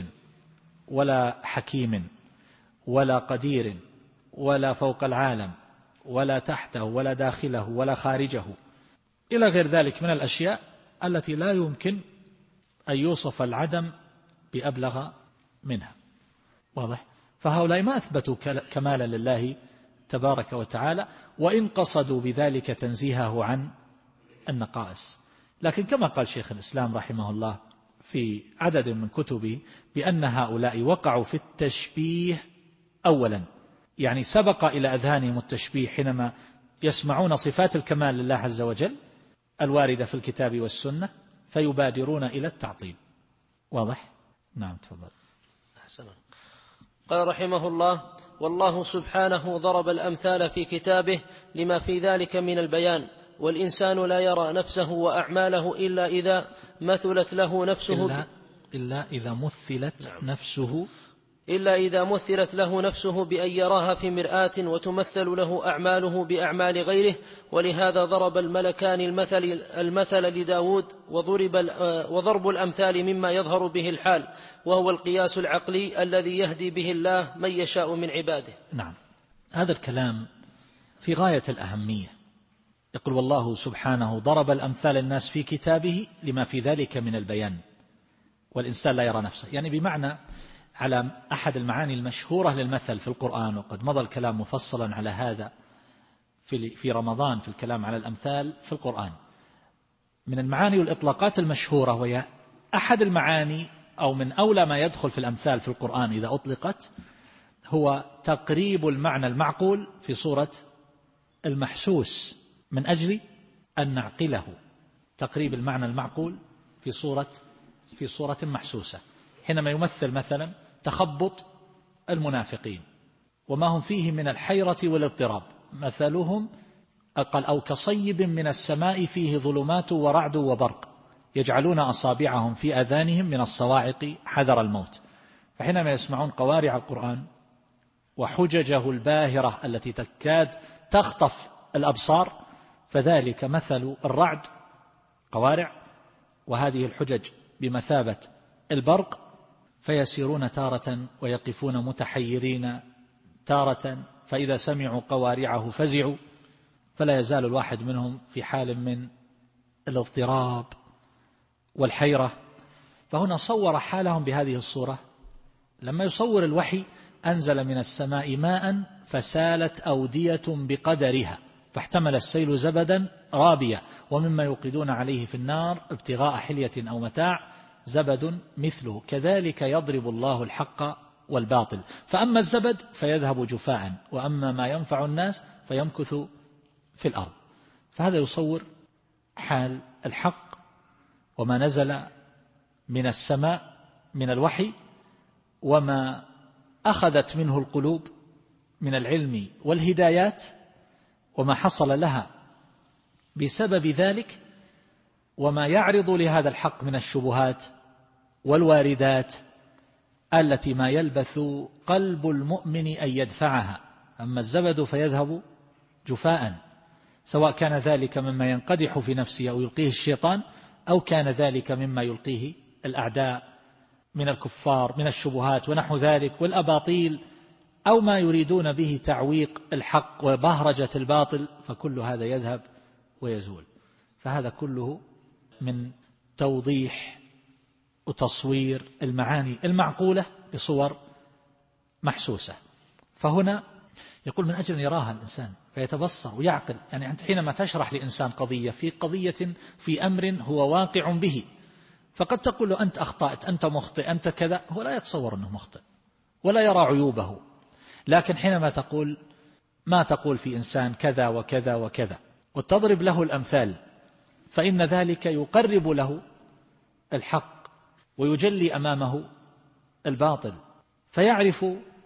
ولا حكيم ولا قدير ولا فوق العالم ولا تحته ولا داخله ولا خارجه إلى غير ذلك من الأشياء التي لا يمكن أن يوصف العدم بأبلغ منها، واضح؟ فهؤلاء ما أثبتوا كمالا لله تبارك وتعالى، وإن قصدوا بذلك تنزيهه عن النقائص. لكن كما قال شيخ الإسلام رحمه الله في عدد من كتبه بأن هؤلاء وقعوا في التشبيه أولا، يعني سبق إلى أذهانهم التشبيه حينما يسمعون صفات الكمال لله عز وجل الواردة في الكتاب والسنة فيبادرون إلى التعطيل، واضح؟ نعم. تفضل. أحسن. قال رحمه الله: والله سبحانه ضرب الأمثال في كتابه لما في ذلك من البيان، والإنسان لا يرى نفسه وأعماله إلا إذا مثلت له نفسه إلا, إلا إذا مثلت نعم. نفسه إلا إذا مثلت له نفسه بأن يراها في مرآة وتمثل له أعماله بأعمال غيره. ولهذا ضرب الملكان المثل, المثل لداود، وضرب, وضرب الأمثال مما يظهر به الحال، وهو القياس العقلي الذي يهدي به الله من يشاء من عباده. نعم. هذا الكلام في غاية الأهمية. يقول والله سبحانه ضرب الأمثال الناس في كتابه لما في ذلك من البيان، والإنسان لا يرى نفسه، يعني بمعنى على أحد المعاني المشهورة للمثل في القرآن، وقد مضى الكلام مفصلا على هذا في في رمضان في الكلام على الأمثال في القرآن. من المعاني والإطلاقات المشهورة، وهي أحد المعاني أو من أولى ما يدخل في الأمثال في القرآن إذا أطلقت، هو تقريب المعنى المعقول في صورة المحسوس من أجل أن نعقله، تقريب المعنى المعقول في صورة في صورة محسوسة. حينما يمثل مثلا تخبط المنافقين وما هم فيه من الحيرة والاضطراب، مثلهم أقل أو كصيب من السماء فيه ظلمات ورعد وبرق يجعلون أصابعهم في آذانهم من الصواعق حذر الموت. فحينما يسمعون قوارع القرآن وحججه الباهرة التي تكاد تخطف الأبصار، فذلك مثل الرعد قوارع، وهذه الحجج بمثابة البرق، فيسيرون تارة ويقفون متحيرين تارة، فإذا سمعوا قوارعه فزعوا، فلا يزال الواحد منهم في حال من الاضطراب والحيرة. فهنا صور حالهم بهذه الصورة لما يصور الوحي أنزل من السماء ماء فسالت أودية بقدرها فاحتمل السيل زبدا رابيا ومما يوقدون عليه في النار ابتغاء حلية أو متاع زبد مثله كذلك يضرب الله الحق والباطل فأما الزبد فيذهب جفاء وأما ما ينفع الناس فيمكث في الأرض. فهذا يصور حال الحق وما نزل من السماء من الوحي وما أخذت منه القلوب من العلم والهدايات وما حصل لها بسبب ذلك وما يعرض لهذا الحق من الشبهات والواردات التي ما يلبث قلب المؤمن أن يدفعها. أما الزبد فيذهب جفاء سواء كان ذلك مما ينقدح في نفسه أو يلقيه الشيطان أو كان ذلك مما يلقيه الأعداء من الكفار من الشبهات ونحو ذلك والأباطيل أو ما يريدون به تعويق الحق وبهرجة الباطل فكل هذا يذهب ويزول. فهذا كله من توضيح وتصوير المعاني المعقولة بصور محسوسة. فهنا يقول من أجل أن يراها الإنسان فيتبصر ويعقل. يعني أنت حينما تشرح لإنسان قضية في قضية في أمر هو واقع به فقد تقول له أنت أخطأت أنت مخطئ أنت كذا هو لا يتصور أنه مخطئ ولا يرى عيوبه. لكن حينما تقول ما تقول في إنسان كذا وكذا وكذا وتضرب له الأمثال فإن ذلك يقرب له الحق ويجلي أمامه الباطل فيعرف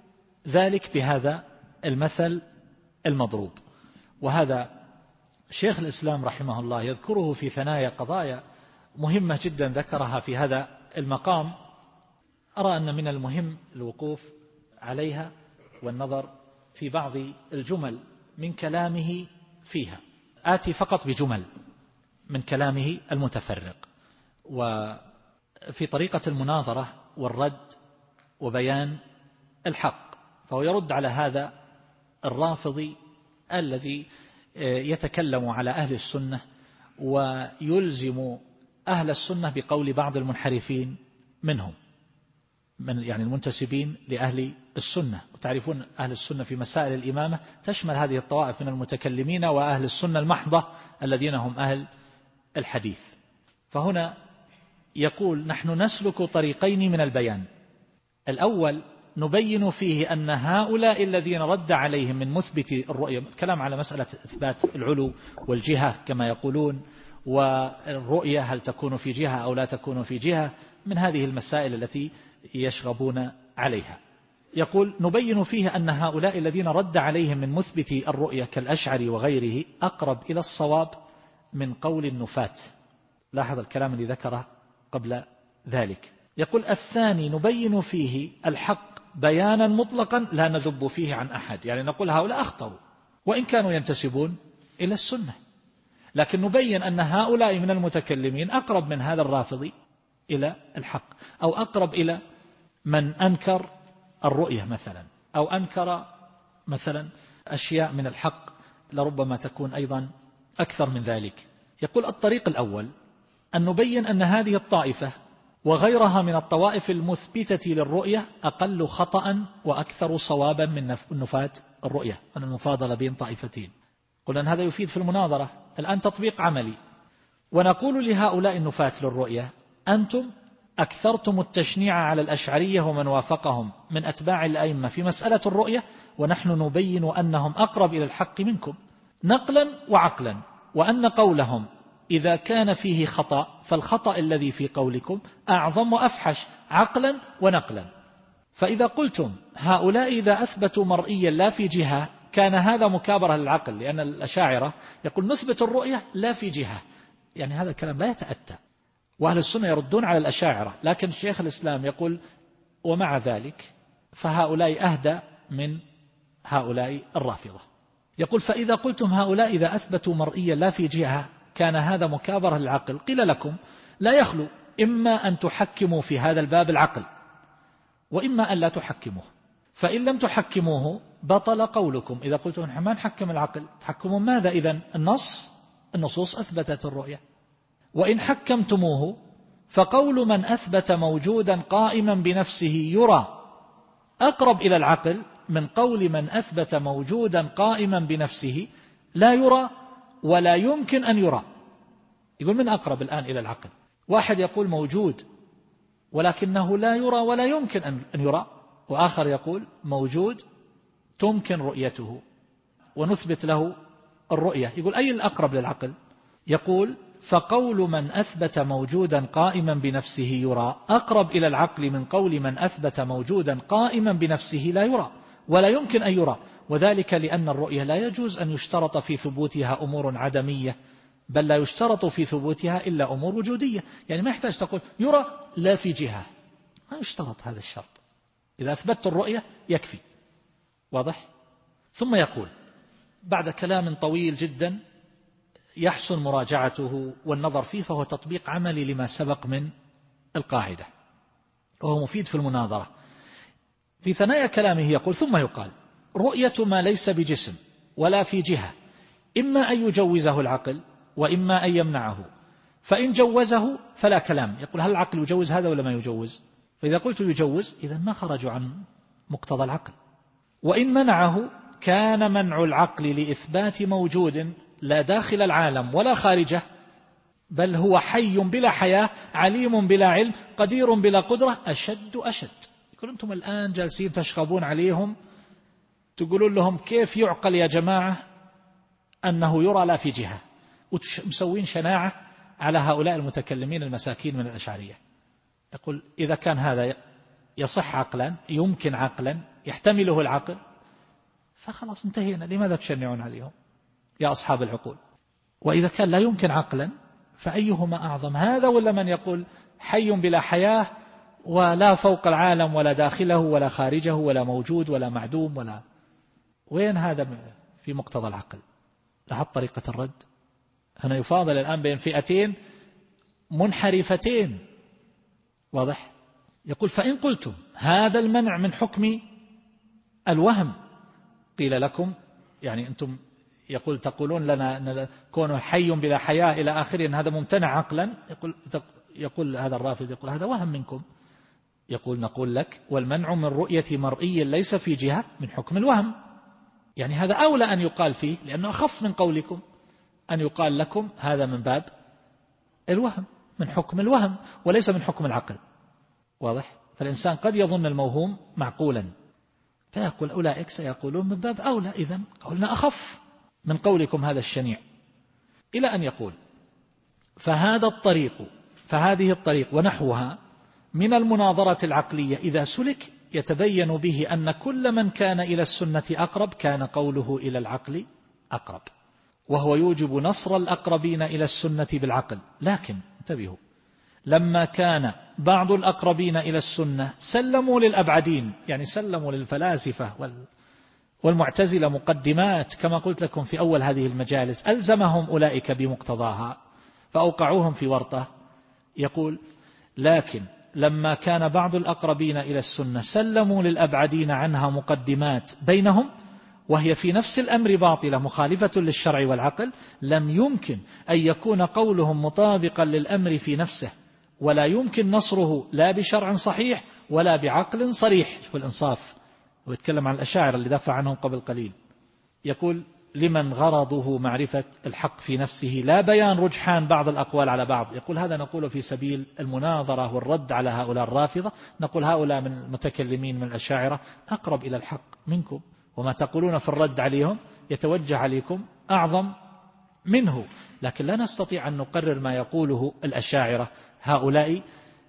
ذلك بهذا المثل المضروب. وهذا شيخ الإسلام رحمه الله يذكره في ثنايا قضايا مهمة جدا ذكرها في هذا المقام. أرى أن من المهم الوقوف عليها والنظر في بعض الجمل من كلامه فيها. آتي فقط بجمل من كلامه المتفرق وفي طريقة المناظرة والرد وبيان الحق. فهو يرد على هذا الرافضي الذي يتكلم على أهل السنة ويلزم أهل السنة بقول بعض المنحرفين منهم من يعني المنتسبين لأهل السنة. وتعرفون أهل السنة في مسائل الإمامة تشمل هذه الطوائف من المتكلمين وأهل السنة المحضة الذين هم أهل الحديث. فهنا يقول نحن نسلك طريقين من البيان. الأول نبين فيه أن هؤلاء الذين رد عليهم من مثبت الرؤية الكلام على مسألة إثبات العلو والجهة كما يقولون والرؤية هل تكون في جهة أو لا تكون في جهة من هذه المسائل التي يشغبون عليها. يقول نبين فيه أن هؤلاء الذين رد عليهم من مثبت الرؤية كالأشعري وغيره أقرب إلى الصواب من قول النفاة. لاحظ الكلام الذي ذكره قبل ذلك. يقول الثاني نبين فيه الحق بيانا مطلقا لا نذب فيه عن أحد. يعني نقول هؤلاء أخطأوا وإن كانوا ينتسبون إلى السنة لكن نبين أن هؤلاء من المتكلمين أقرب من هذا الرافضي إلى الحق أو أقرب إلى من أنكر الرؤية مثلا أو أنكر مثلا أشياء من الحق لربما تكون أيضا أكثر من ذلك. يقول الطريق الأول أن نبين أن هذه الطائفة وغيرها من الطوائف المثبتة للرؤية أقل خطأ وأكثر صوابا من نفاة الرؤية أن المفاضلة بين طائفتين. قلنا أن هذا يفيد في المناظرة. الآن تطبيق عملي ونقول لهؤلاء النفاة للرؤية أنتم أكثرتم التشنيع على الأشعرية ومن وافقهم من أتباع الأئمة في مسألة الرؤية ونحن نبين أنهم أقرب إلى الحق منكم نقلا وعقلا وأن قولهم إذا كان فيه خطأ فالخطأ الذي في قولكم أعظم وأفحش عقلا ونقلا. فإذا قلتم هؤلاء إذا أثبتوا مرئيا لا في جهة كان هذا مكابرة للعقل لأن الأشاعرة يقول نثبت الرؤية لا في جهة. يعني هذا الكلام لا يتأتى وأهل السنة يردون على الأشاعرة لكن شيخ الإسلام يقول ومع ذلك فهؤلاء أهدى من هؤلاء الرافضة. يقول فإذا قلتم هؤلاء إذا أثبتوا مرئيا لا في جهة كان هذا مكابرة للعقل قيل لكم لا يخلو إما أن تحكموا في هذا الباب العقل وإما أن لا تحكموه. فإن لم تحكموه بطل قولكم. إذا قلتم نحن ما نحكم العقل تحكمون ماذا إذن؟ النص النصوص أثبتت الرؤية. وإن حكمتموه فقول من أثبت موجودا قائما بنفسه يرى أقرب إلى العقل من قول من أثبت موجودا قائما بنفسه لا يرى ولا يمكن أن يرى. يقول من أقرب الآن إلى العقل؟ واحد يقول موجود ولكنه لا يرى ولا يمكن أن يرى، وآخر يقول موجود تمكن رؤيته ونثبت له الرؤية. يقول أي الأقرب للعقل؟ يقول فقول من أثبت موجودا قائما بنفسه يرى أقرب إلى العقل من قول من أثبت موجودا قائما بنفسه لا يرى ولا يمكن أن يرى، وذلك لأن الرؤية لا يجوز أن يشترط في ثبوتها أمور عدمية، بل لا يشترط في ثبوتها إلا أمور وجودية. يعني ما يحتاج تقول يرى لا في جهة، ما يشترط هذا الشرط، إذا أثبتت الرؤية يكفي. واضح؟ ثم يقول بعد كلام طويل جدا يحسن مراجعته والنظر فيه، فهو تطبيق عملي لما سبق من القاعدة وهو مفيد في المناظرة. في ثنايا كلامه يقول ثم يقال رؤية ما ليس بجسم ولا في جهة إما أن يجوزه العقل وإما أن يمنعه، فإن جوزه فلا كلام. يقول هل العقل يجوز هذا ولا ما يجوز؟ فإذا قلت يجوز إذا ما خرجوا عن مقتضى العقل. وإن منعه كان منع العقل لإثبات موجود لا داخل العالم ولا خارجه، بل هو حي بلا حياة عليم بلا علم قدير بلا قدرة أشد أشد. يقول أنتم الآن جالسين تشغبون عليهم تقولون لهم كيف يعقل يا جماعة أنه يرى لا في جهة، ومسوين شناعة على هؤلاء المتكلمين المساكين من الأشعرية. يقول إذا كان هذا يصح عقلا يمكن عقلا يحتمله العقل فخلاص انتهينا، لماذا تشنعون عليهم يا أصحاب العقول؟ وإذا كان لا يمكن عقلا فأيهما أعظم، هذا ولا من يقول حي بلا حياة ولا فوق العالم ولا داخله ولا خارجه ولا موجود ولا معدوم ولا؟ وين هذا في مقتضى العقل؟ لحظ طريقة الرد. هنا يفاضل الآن بين فئتين منحرفتين. واضح؟ يقول فإن قلتم هذا المنع من حكم الوهم قيل لكم، يعني أنتم يقول تقولون لنا كونه حي بلا حياة إلى آخره إن هذا ممتنع عقلا. يقول, يقول هذا الرافض يقول هذا وهم منكم. يقول نقول لك والمنع من رؤية مرئي ليس في جهة من حكم الوهم، يعني هذا أولى أن يقال فيه لأنه أخف من قولكم أن يقال لكم هذا من باب الوهم من حكم الوهم وليس من حكم العقل. واضح؟ فالإنسان قد يظن الموهوم معقولا فيقول أولئك سيقولون من باب أولى، إذن قولنا أخف من قولكم هذا الشنيع، إلى أن يقول فهذا الطريق فهذه الطريق ونحوها من المناظرة العقلية إذا سلك يتبين به أن كل من كان إلى السنة أقرب كان قوله إلى العقل أقرب، وهو يوجب نصر الأقربين إلى السنة بالعقل. لكن انتبهوا لما كان بعض الأقربين إلى السنة سلموا للأبعدين، يعني سلموا للفلاسفة والمعتزلة مقدمات كما قلت لكم في أول هذه المجالس، ألزمهم أولئك بمقتضاها فأوقعوهم في ورطة. يقول لكن لما كان بعض الأقربين إلى السنة سلموا للأبعدين عنها مقدمات بينهم وهي في نفس الأمر باطلة مخالفة للشرع والعقل، لم يمكن أن يكون قولهم مطابقا للأمر في نفسه، ولا يمكن نصره لا بشرع صحيح ولا بعقل صريح. شوف الإنصاف، ويتكلم عن الأشاعرة اللي دافع عنهم قبل قليل. يقول لمن غرضه معرفة الحق في نفسه لا بيان رجحان بعض الأقوال على بعض. يقول هذا نقول في سبيل المناظرة والرد على هؤلاء الرافضة، نقول هؤلاء من المتكلمين من الأشاعرة أقرب إلى الحق منكم، وما تقولون في الرد عليهم يتوجه عليكم أعظم منه، لكن لا نستطيع أن نقرر ما يقوله الأشاعرة هؤلاء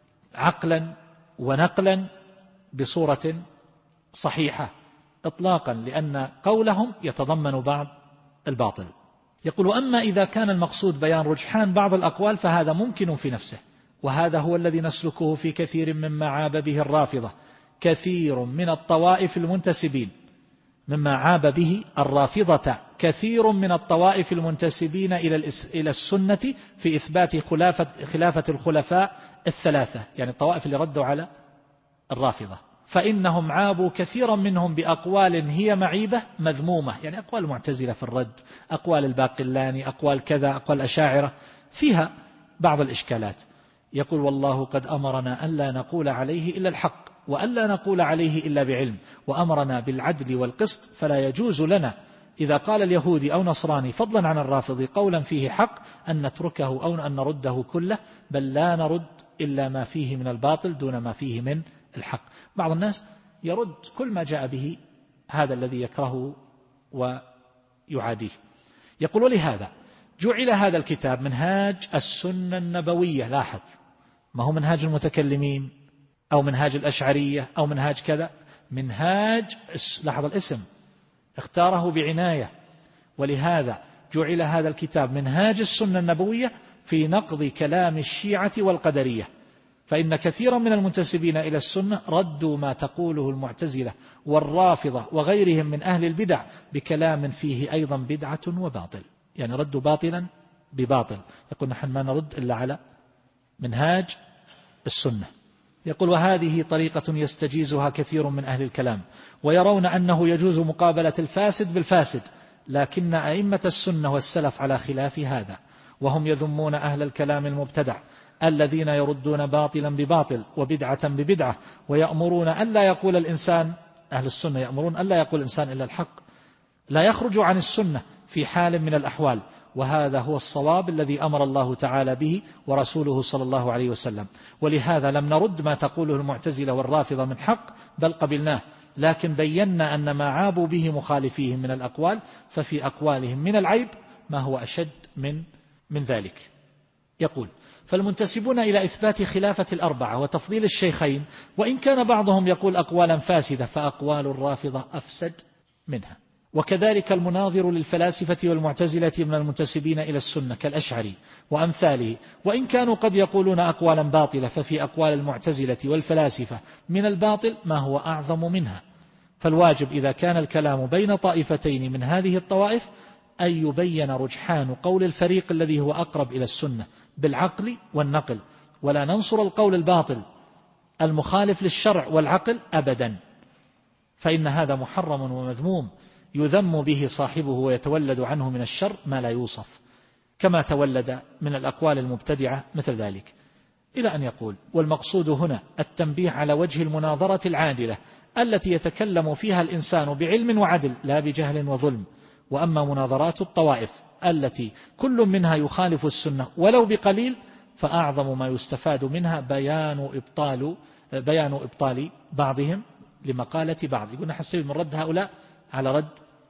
عقلا ونقلا بصورة صحيحة إطلاقا، لأن قولهم يتضمن بعض الباطل. يقول أما إذا كان المقصود بيان رجحان بعض الأقوال فهذا ممكن في نفسه، وهذا هو الذي نسلكه في كثير مما عاب به الرافضة كثير من الطوائف المنتسبين مما عاب به الرافضة كثير من الطوائف المنتسبين إلى السنة في إثبات خلافة, خلافة الخلفاء الثلاثة، يعني الطوائف اللي ردوا على الرافضة، فإنهم عابوا كثيرا منهم بأقوال هي معيبة مذمومة، يعني أقوال المعتزلة في الرد، أقوال الباقلاني، أقوال كذا، أقوال الأشاعرة فيها بعض الإشكالات. يقول والله قد أمرنا أن لا نقول عليه إلا الحق وألا نقول عليه إلا بعلم، وأمرنا بالعدل والقسط، فلا يجوز لنا إذا قال اليهودي أو نصراني فضلا عن الرافضي قولا فيه حق أن نتركه أو أن نرده كله، بل لا نرد إلا ما فيه من الباطل دون ما فيه من الحق. بعض الناس يرد كل ما جاء به هذا الذي يكرهه ويعاديه. يقول ولهذا جعل هذا الكتاب منهاج السنة النبوية. لاحظ، ما هو منهاج المتكلمين أو منهاج الأشعرية أو منهاج كذا، منهاج، لاحظ الاسم اختاره بعناية، ولهذا جعل هذا الكتاب منهاج السنة النبوية في نقض كلام الشيعة والقدرية، فإن كثيرا من المنتسبين إلى السنة ردوا ما تقوله المعتزلة والرافضة وغيرهم من أهل البدع بكلام فيه أيضا بدعة وباطل، يعني ردوا باطلا بباطل. يقول نحن ما نرد إلا على منهاج السنة. يقول وهذه طريقة يستجيزها كثير من أهل الكلام، ويرون أنه يجوز مقابلة الفاسد بالفاسد، لكن أئمة السنة والسلف على خلاف هذا، وهم يذمون أهل الكلام المبتدع الذين يردون باطلا بباطل وبدعة ببدعة، ويأمرون ألا يقول الإنسان، أهل السنة يأمرون ألا يقول الإنسان إلا الحق، لا يخرج عن السنة في حال من الأحوال، وهذا هو الصواب الذي أمر الله تعالى به ورسوله صلى الله عليه وسلم. ولهذا لم نرد ما تقوله المعتزلة والرافضة من حق، بل قبلناه، لكن بينا أن ما عابوا به مخالفيهم من الأقوال ففي أقوالهم من العيب ما هو أشد من من ذلك. يقول فالمنتسبون إلى إثبات خلافة الأربعة وتفضيل الشيخين، وإن كان بعضهم يقول أقوالا فاسدة، فأقوال الرافضة أفسد منها. وكذلك المناظر للفلاسفة والمعتزلة من المنتسبين إلى السنة كالأشعري وأمثاله، وإن كانوا قد يقولون أقوالا باطلة، ففي أقوال المعتزلة والفلاسفة من الباطل ما هو أعظم منها. فالواجب إذا كان الكلام بين طائفتين من هذه الطوائف أن يبين رجحان قول الفريق الذي هو أقرب إلى السنة بالعقل والنقل، ولا ننصر القول الباطل المخالف للشرع والعقل أبدا، فإن هذا محرم ومذموم يذم به صاحبه ويتولد عنه من الشر ما لا يوصف، كما تولد من الأقوال المبتدعة مثل ذلك. إلى أن يقول والمقصود هنا التنبيه على وجه المناظرة العادلة التي يتكلم فيها الإنسان بعلم وعدل لا بجهل وظلم. وأما مناظرات الطوائف التي كل منها يخالف السنة ولو بقليل، فأعظم ما يستفاد منها بيان إبطال بيان إبطال بعضهم لمقالة بعض. يقول نحسب من رد هؤلاء على رد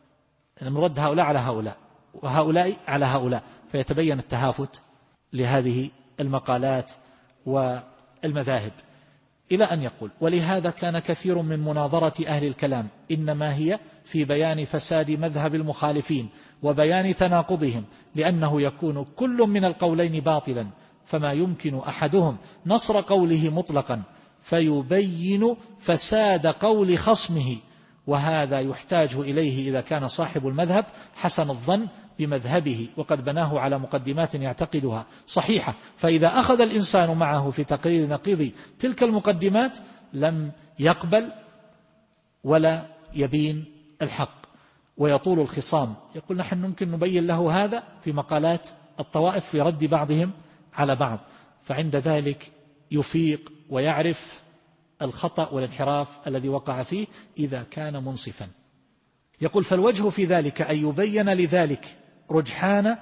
من رد هؤلاء على هؤلاء وهؤلاء على هؤلاء، فيتبين التهافت لهذه المقالات والمذاهب. إلى أن يقول ولهذا كان كثير من مناظرة أهل الكلام إنما هي في بيان فساد مذهب المخالفين وبيان تناقضهم، لأنه يكون كل من القولين باطلا، فما يمكن أحدهم نصر قوله مطلقا فيبين فساد قول خصمه، وهذا يحتاج إليه إذا كان صاحب المذهب حسن الظن بمذهبه وقد بناه على مقدمات يعتقدها صحيحة، فإذا أخذ الإنسان معه في تقرير نقيض تلك المقدمات لم يقبل ولا يبين الحق ويطول الخصام. يقول نحن ممكن نبين له هذا في مقالات الطوائف في رد بعضهم على بعض، فعند ذلك يفيق ويعرف الخطأ والانحراف الذي وقع فيه إذا كان منصفا. يقول فالوجه في ذلك أن يبين لذلك رجحان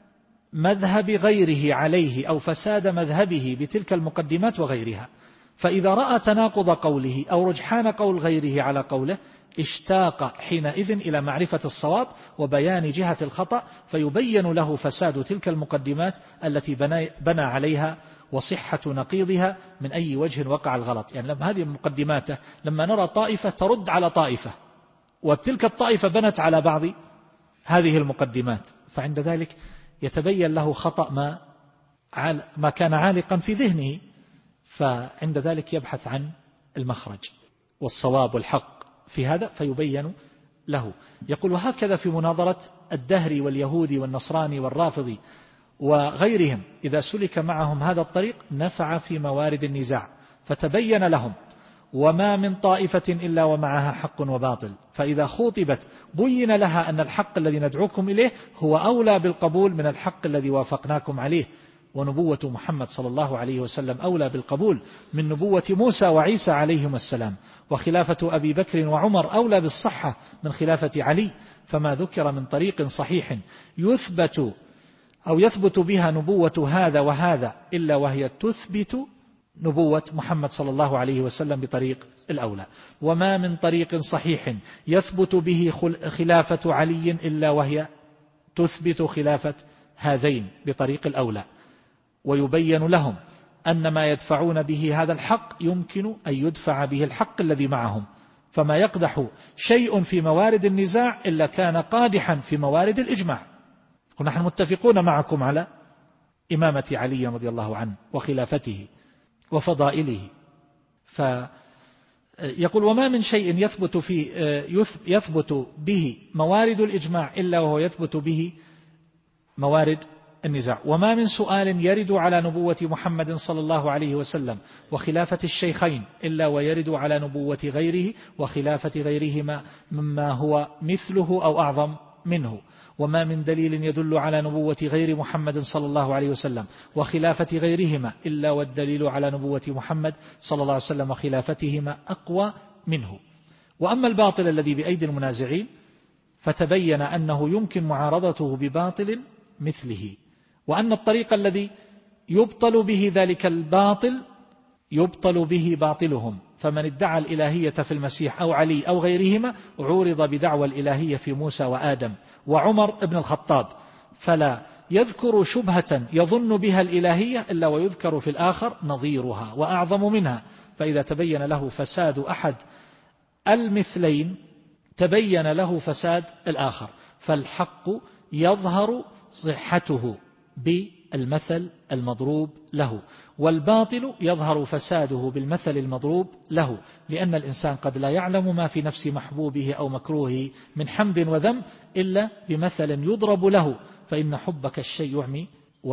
مذهب غيره عليه أو فساد مذهبه بتلك المقدمات وغيرها، فإذا رأى تناقض قوله أو رجحان قول غيره على قوله اشتاق حينئذ إلى معرفة الصواب وبيان جهة الخطأ، فيبين له فساد تلك المقدمات التي بنى, بنى عليها وصحة نقيضها من أي وجه وقع الغلط. يعني لما هذه المقدمات لما نرى طائفة ترد على طائفة وتلك الطائفة بنت على بعض هذه المقدمات، فعند ذلك يتبين له خطأ ما ما كان عالقا في ذهنه، فعند ذلك يبحث عن المخرج والصواب والحق في هذا فيبين له. يقول وهكذا في مناظرة الدهري واليهودي والنصراني والرافضي وغيرهم، إذا سلك معهم هذا الطريق نفع في موارد النزاع فتبين لهم، وما من طائفة إلا ومعها حق وباطل، فإذا خوطبت بين لها أن الحق الذي ندعوكم إليه هو أولى بالقبول من الحق الذي وافقناكم عليه، ونبوة محمد صلى الله عليه وسلم أولى بالقبول من نبوة موسى وعيسى عليهما السلام، وخلافة أبي بكر وعمر أولى بالصحة من خلافة علي، فما ذكر من طريق صحيح يثبت أو يثبت بها نبوة هذا وهذا إلا وهي تثبت نبوة محمد صلى الله عليه وسلم بطريق الأولى، وما من طريق صحيح يثبت به خلافة علي إلا وهي تثبت خلافة هذين بطريق الأولى. ويبين لهم أن ما يدفعون به هذا الحق يمكن أن يدفع به الحق الذي معهم، فما يقدح شيء في موارد النزاع إلا كان قادحا في موارد الإجماع. ونحن متفقون معكم على إمامة علي رضي الله عنه وخلافته وفضائله. فيقول وما من شيء يثبت, في يثبت به موارد الإجماع إلا وهو يثبت به موارد النزاع، وما من سؤال يرد على نبوة محمد صلى الله عليه وسلم وخلافة الشيخين إلا ويرد على نبوة غيره وخلافة غيرهما مما هو مثله أو أعظم منه، وما من دليل يدل على نبوة غير محمد صلى الله عليه وسلم وخلافة غيرهما إلا والدليل على نبوة محمد صلى الله عليه وسلم وخلافتهما أقوى منه. وأما الباطل الذي بأيدي المنازعين فتبين أنه يمكن معارضته بباطل مثله، وأن الطريق الذي يبطل به ذلك الباطل يبطل به باطلهم، فمن ادعى الإلهية في المسيح أو علي أو غيرهما عورض بدعوى الإلهية في موسى وآدم وعمر بن الخطاب، فلا يذكر شبهة يظن بها الإلهية إلا ويذكر في الآخر نظيرها وأعظم منها، فإذا تبين له فساد أحد المثلين تبين له فساد الآخر، فالحق يظهر صحته بالمثل المضروب له، والباطل يظهر فساده بالمثل المضروب له، لأن الإنسان قد لا يعلم ما في نفس محبوبه أو مكروهه من حمد وذم إلا بمثل يضرب له، فإن حبك الشيء يعمي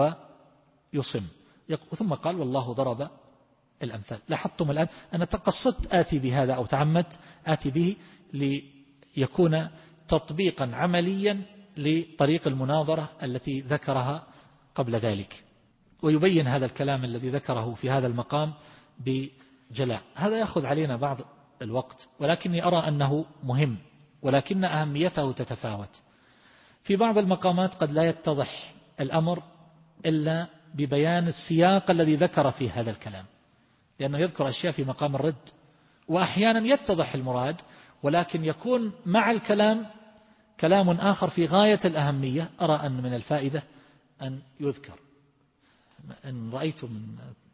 ويصم. ثم قال والله ضرب الأمثال. لاحظتم الآن أنا تقصدت آتي بهذا أو تعمدت آتي به ليكون تطبيقا عمليا لطريق المناظرة التي ذكرها قبل ذلك، ويبين هذا الكلام الذي ذكره في هذا المقام بجلاء. هذا يأخذ علينا بعض الوقت، ولكني أرى أنه مهم، ولكن أهميته تتفاوت. في بعض المقامات قد لا يتضح الأمر إلا ببيان السياق الذي ذكر في هذا الكلام، لأنه يذكر أشياء في مقام الرد، وأحيانا يتضح المراد ولكن يكون مع الكلام كلام آخر في غاية الأهمية، أرى أن من الفائدة أن يذكر. إن رأيت من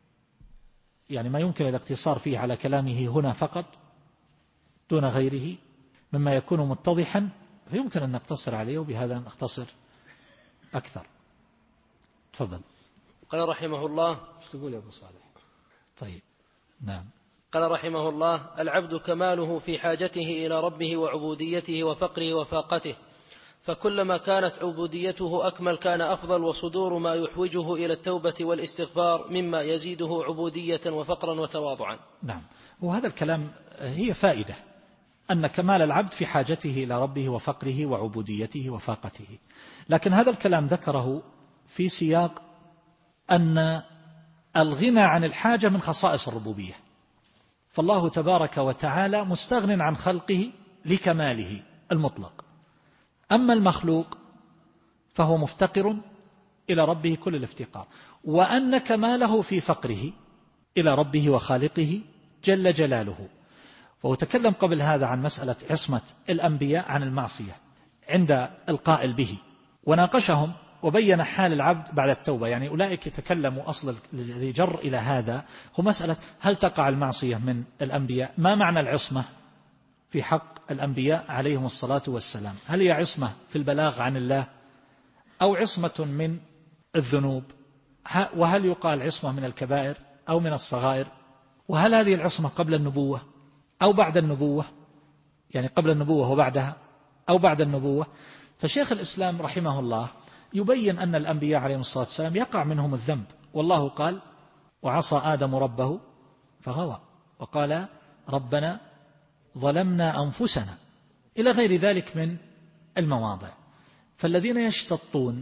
يعني ما يمكن الاقتصار فيه على كلامه هنا فقط دون غيره مما يكون متضحا فيمكن أن نقتصر عليه، وبهذا نختصر أكثر. تفضل. قال رحمه الله. ايش تقول يا أبو صالح؟ طيب نعم. قال رحمه الله: العبد كماله في حاجته إلى ربه وعبوديته وفقره وفاقته، فكلما كانت عبوديته أكمل كان أفضل، وصدور ما يحوجه إلى التوبة والاستغفار مما يزيده عبودية وفقرا وتواضعا. نعم، وهذا الكلام هي فائدة أن كمال العبد في حاجته إلى ربه وفقره وعبوديته وفاقته، لكن هذا الكلام ذكره في سياق أن الغنى عن الحاجة من خصائص الربوبية، فالله تبارك وتعالى مستغن عن خلقه لكماله المطلق، أما المخلوق فهو مفتقر إلى ربه كل الافتقار، وأن كماله في فقره إلى ربه وخالقه جل جلاله. فهو تكلم قبل هذا عن مسألة عصمة الأنبياء عن المعصية عند القائل به، وناقشهم وبين حال العبد بعد التوبة. يعني أولئك يتكلموا أصل الذي جر إلى هذا هو مسألة هل تقع المعصية من الأنبياء، ما معنى العصمة في حق الأنبياء عليهم الصلاة والسلام، هل هي عصمة في البلاغ عن الله أو عصمة من الذنوب، وهل يقال عصمة من الكبائر أو من الصغائر، وهل هذه العصمة قبل النبوة أو بعد النبوة، يعني قبل النبوة وبعدها أو بعد النبوة. فشيخ الإسلام رحمه الله يبين أن الأنبياء عليهم الصلاة والسلام يقع منهم الذنب، والله قال وعصى آدم ربه فغوى وقال ربنا ظلمنا أنفسنا إلى غير ذلك من المواضع. فالذين يشتطون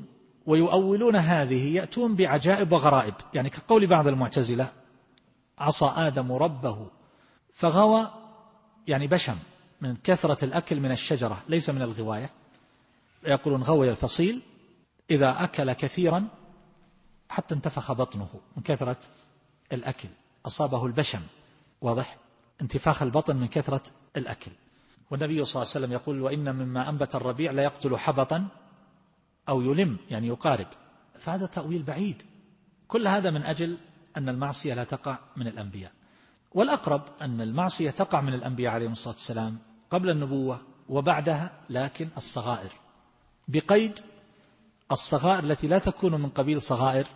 ويؤولون هذه يأتون بعجائب وغرائب، يعني كقول بعض المعتزلة عصى آدم ربه فغوى، يعني بشم من كثرة الأكل من الشجرة ليس من الغواية. يقولون غوي الفصيل إذا أكل كثيرا حتى انتفخ بطنه من كثرة الأكل، أصابه البشم، واضح، انتفاخ البطن من كثرة الأكل. والنبي صلى الله عليه وسلم يقول وإن مما أنبت الربيع لا يقتل حبطا أو يلم، يعني يقارب. فهذا تأويل بعيد. كل هذا من أجل أن المعصية لا تقع من الأنبياء. والأقرب أن المعصية تقع من الأنبياء عليهم الصلاة والسلام قبل النبوة وبعدها، لكن الصغائر، بقيد الصغائر التي لا تكون من قبيل صغائر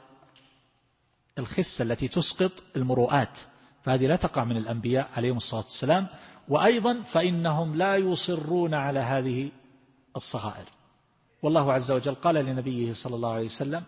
الخسة التي تسقط المروءات، فهذه لا تقع من الأنبياء عليهم الصلاة والسلام. وأيضا فإنهم لا يصرون على هذه الصغائر. والله عز وجل قال لنبيه صلى الله عليه وسلم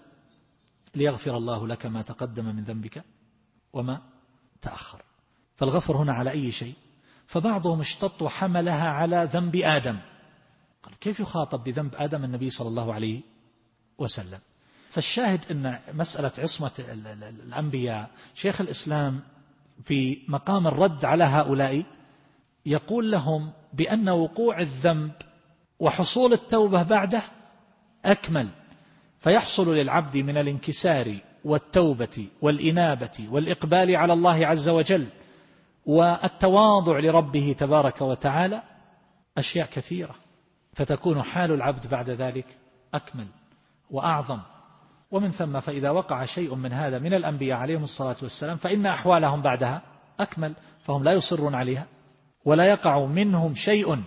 ليغفر الله لك ما تقدم من ذنبك وما تأخر. فالغفر هنا على أي شيء؟ فبعضهم اشتط وحملها على ذنب آدم. قال كيف يخاطب بذنب آدم النبي صلى الله عليه وسلم؟ فالشاهد أن مسألة عصمة الأنبياء، شيخ الإسلام في مقام الرد على هؤلاء يقول لهم بأن وقوع الذنب وحصول التوبة بعده أكمل، فيحصل للعبد من الانكسار والتوبة والإنابة والإقبال على الله عز وجل والتواضع لربه تبارك وتعالى أشياء كثيرة، فتكون حال العبد بعد ذلك أكمل وأعظم. ومن ثم فإذا وقع شيء من هذا من الأنبياء عليهم الصلاة والسلام فإن أحوالهم بعدها أكمل، فهم لا يصرون عليها ولا يقع منهم شيء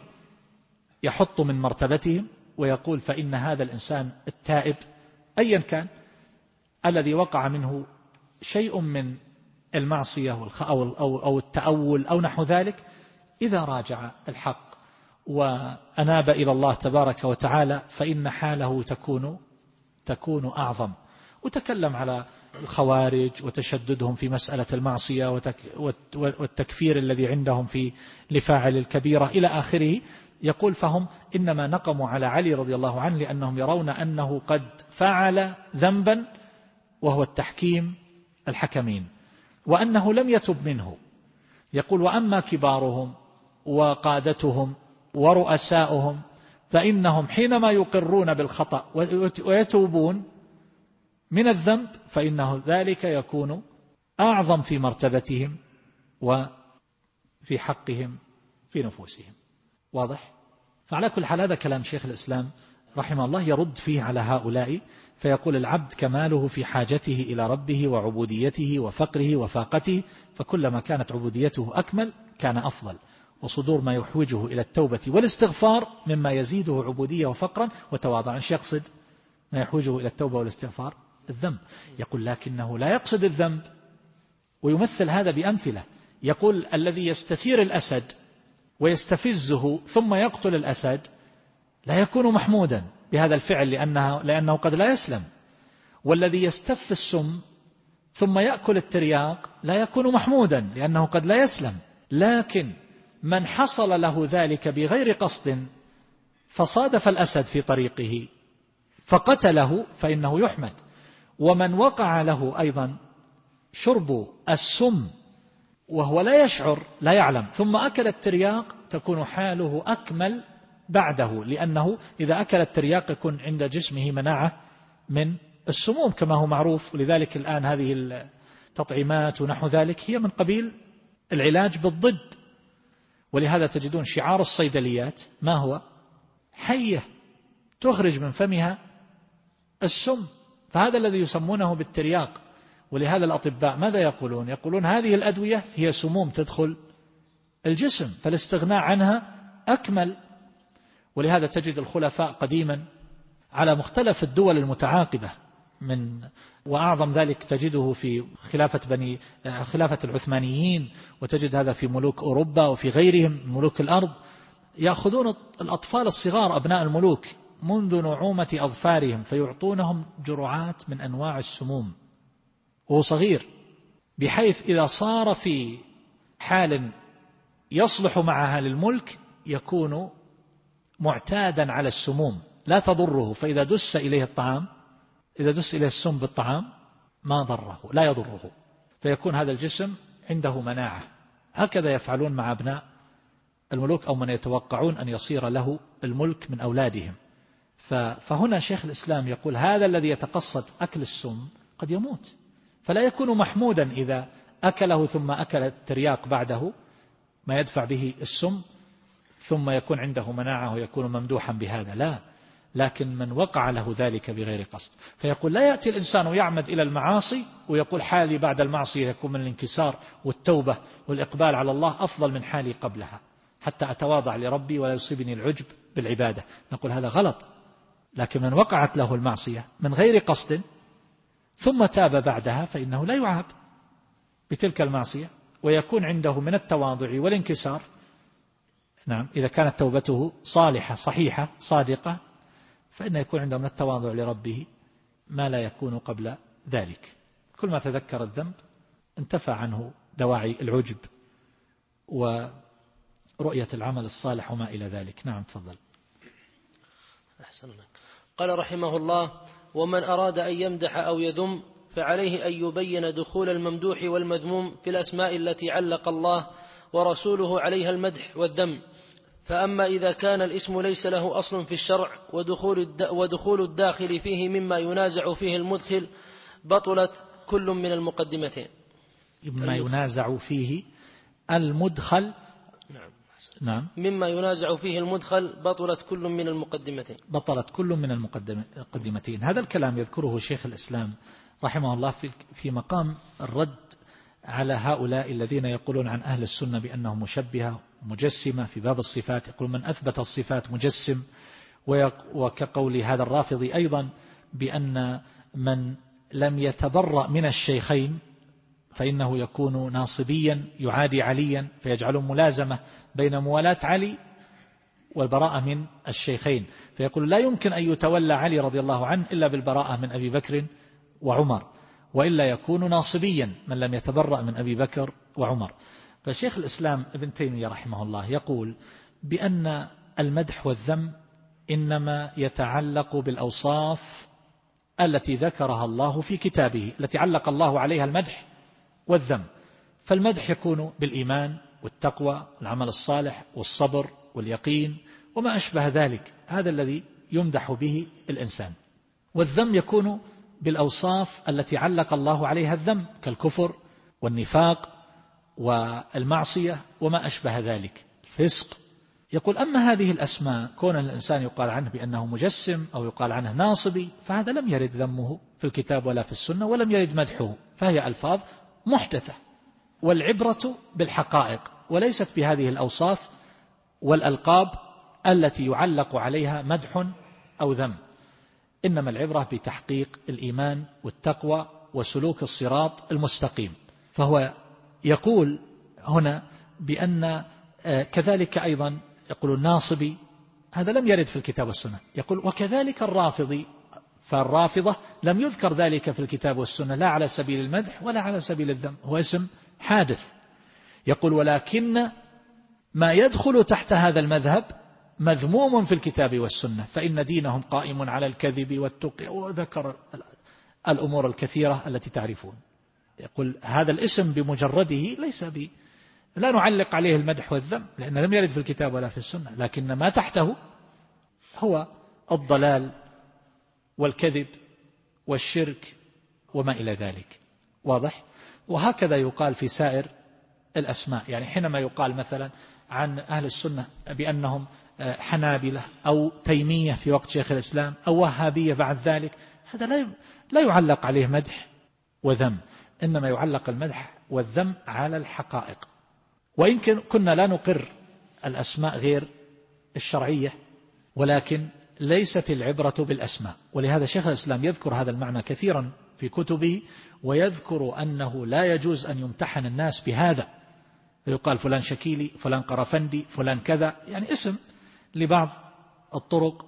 يحط من مرتبتهم ويقول فإن هذا الإنسان التائب أيا كان الذي وقع منه شيء من المعصية أو التأول أو نحو ذلك، إذا راجع الحق وأناب إلى الله تبارك وتعالى فإن حاله تكون تكون أعظم. وتكلم على الخوارج وتشددهم في مسألة المعصية والتكفير الذي عندهم في لفاعل الكبيرة إلى آخره. يقول فهم إنما نقموا على علي رضي الله عنه لأنهم يرون أنه قد فعل ذنبا وهو التحكيم الحكمين، وأنه لم يتب منه. يقول وأما كبارهم وقادتهم ورؤساؤهم فإنهم حينما يقرون بالخطأ ويتوبون من الذنب فإنه ذلك يكون أعظم في مرتبتهم وفي حقهم في نفوسهم. واضح؟ فعلى كل حال هذا كلام شيخ الإسلام رحمه الله يرد فيه على هؤلاء، فيقول العبد كماله في حاجته إلى ربه وعبوديته وفقره وفاقته، فكلما كانت عبوديته أكمل كان أفضل، وصدور ما يحوجه إلى التوبة والاستغفار مما يزيده عبودية وفقرا وتواضعا. ايش يقصد ما يحوجه إلى التوبة والاستغفار؟ الذنب. يقول لكنه لا يقصد الذنب، ويمثل هذا بأمثلة. يقول الذي يستثير الأسد ويستفزه ثم يقتل الأسد لا يكون محمودا بهذا الفعل لأنه, لأنه قد لا يسلم، والذي يستف السم ثم يأكل الترياق لا يكون محمودا لأنه قد لا يسلم. لكن من حصل له ذلك بغير قصد فصادف الأسد في طريقه فقتله فإنه يحمد. ومن وقع له أيضا شرب السم وهو لا يشعر لا يعلم ثم أكل الترياق تكون حاله أكمل بعده، لأنه إذا أكل الترياق يكون عند جسمه مناعة من السموم كما هو معروف. ولذلك الآن هذه التطعيمات ونحو ذلك هي من قبيل العلاج بالضد. ولهذا تجدون شعار الصيدليات ما هو؟ حية تخرج من فمها السم، فهذا الذي يسمونه بالترياق. ولهذا الأطباء ماذا يقولون؟ يقولون هذه الأدوية هي سموم تدخل الجسم فالاستغناء عنها أكمل. ولهذا تجد الخلفاء قديما على مختلف الدول المتعاقبة من وأعظم ذلك تجده في خلافة بني خلافة العثمانيين، وتجد هذا في ملوك أوروبا وفي غيرهم ملوك الأرض، يأخذون الأطفال الصغار أبناء الملوك منذ نعومة أظفارهم فيعطونهم جرعات من أنواع السموم وهو صغير، بحيث إذا صار في حال يصلح معها للملك يكون معتادا على السموم لا تضره، فإذا دس إليه الطعام إذا دس إليه السم بالطعام ما ضره لا يضره، فيكون هذا الجسم عنده مناعة. هكذا يفعلون مع أبناء الملوك أو من يتوقعون أن يصير له الملك من أولادهم. فهنا شيخ الإسلام يقول هذا الذي يتقصد أكل السم قد يموت، فلا يكون محمودا إذا أكله ثم أكل الترياق بعده ما يدفع به السم ثم يكون عنده مناعة ويكون ممدوحا بهذا، لا، لكن من وقع له ذلك بغير قصد. فيقول لا يأتي الإنسان ويعمد إلى المعاصي ويقول حالي بعد المعصية يكون من الانكسار والتوبة والإقبال على الله أفضل من حالي قبلها حتى أتواضع لربي ولا يصيبني العجب بالعبادة. نقول هذا غلط. لكن من وقعت له المعصية من غير قصد ثم تاب بعدها فإنه لا يعاب بتلك المعصية، ويكون عنده من التواضع والانكسار. نعم، إذا كانت توبته صالحة صحيحة صادقة فإنه يكون عنده من التواضع لربه ما لا يكون قبل ذلك. كل ما تذكر الذنب انتفى عنه دواعي العجب ورؤية العمل الصالح وما إلى ذلك. نعم تفضل. أحسن لك. قال رحمه الله: ومن أراد أن يمدح أو يذم فعليه أن يبين دخول الممدوح والمذموم في الأسماء التي علق الله ورسوله عليها المدح والذم. فأما إذا كان الاسم ليس له أصل في الشرع ودخول ودخول الداخل فيه مما ينازع فيه المدخل بطلت كل من المقدمتين. مما ينازع فيه المدخل. نعم. نعم. مما ينازع فيه المدخل بطلت كل من المقدمتين. بطلت كل من المقدمتين. هذا الكلام يذكره شيخ الإسلام رحمه الله في مقام الرد على هؤلاء الذين يقولون عن أهل السنة بأنهم مشبهة مجسمة في باب الصفات. يقول من أثبت الصفات مجسم، وكقول هذا الرافضي أيضا بأن من لم يتبرأ من الشيخين فإنه يكون ناصبيا يعادي عليا، فيجعل ملازمة بين موالاة علي والبراءة من الشيخين. فيقول لا يمكن أن يتولى علي رضي الله عنه إلا بالبراءة من أبي بكر وعمر، وإلا يكون ناصبيا من لم يتبرأ من أبي بكر وعمر. فشيخ الإسلام ابن تيمية رحمه الله يقول بأن المدح والذم إنما يتعلق بالأوصاف التي ذكرها الله في كتابه، التي علق الله عليها المدح والذم. فالمدح يكون بالإيمان والتقوى والعمل الصالح والصبر واليقين وما أشبه ذلك، هذا الذي يمدح به الإنسان. والذم يكون بالأوصاف التي علق الله عليها الذم كالكفر والنفاق والمعصية وما أشبه ذلك، الفسق. يقول أما هذه الأسماء كون الإنسان يقال عنه بأنه مجسم أو يقال عنه ناصبي فهذا لم يرد ذمه في الكتاب ولا في السنة ولم يرد مدحه، فهي ألفاظ محدثة. والعبرة بالحقائق وليست بهذه الأوصاف والألقاب التي يعلق عليها مدح أو ذم، إنما العبرة بتحقيق الإيمان والتقوى وسلوك الصراط المستقيم. فهو يقول هنا بأن كذلك أيضا يقول الناصبي هذا لم يرد في الكتاب والسنة. يقول وكذلك الرافضي، فالرافضة لم يذكر ذلك في الكتاب والسنة لا على سبيل المدح ولا على سبيل الذم، هو اسم حادث. يقول ولكن ما يدخل تحت هذا المذهب مذموم في الكتاب والسنة، فإن دينهم قائم على الكذب والتقي، وذكر الأمور الكثيرة التي تعرفون. يقول هذا الاسم بمجرده ليس ب لا نعلق عليه المدح والذم لأنه لم يرد في الكتاب ولا في السنة، لكن ما تحته هو الضلال والكذب والشرك وما إلى ذلك. واضح؟ وهكذا يقال في سائر الأسماء. يعني حينما يقال مثلا عن أهل السنة بأنهم حنابلة أو تيمية في وقت شيخ الإسلام أو وهابية بعد ذلك، هذا لا لا يعلق عليه مدح وذم، إنما يعلق المدح والذم على الحقائق. وإن كنا لا نقر الأسماء غير الشرعية، ولكن ليست العبرة بالأسماء. ولهذا شيخ الإسلام يذكر هذا المعنى كثيرا في كتبه، ويذكر أنه لا يجوز أن يمتحن الناس بهذا، يقال فلان شكيلي، فلان قرفندي، فلان كذا، يعني اسم لبعض الطرق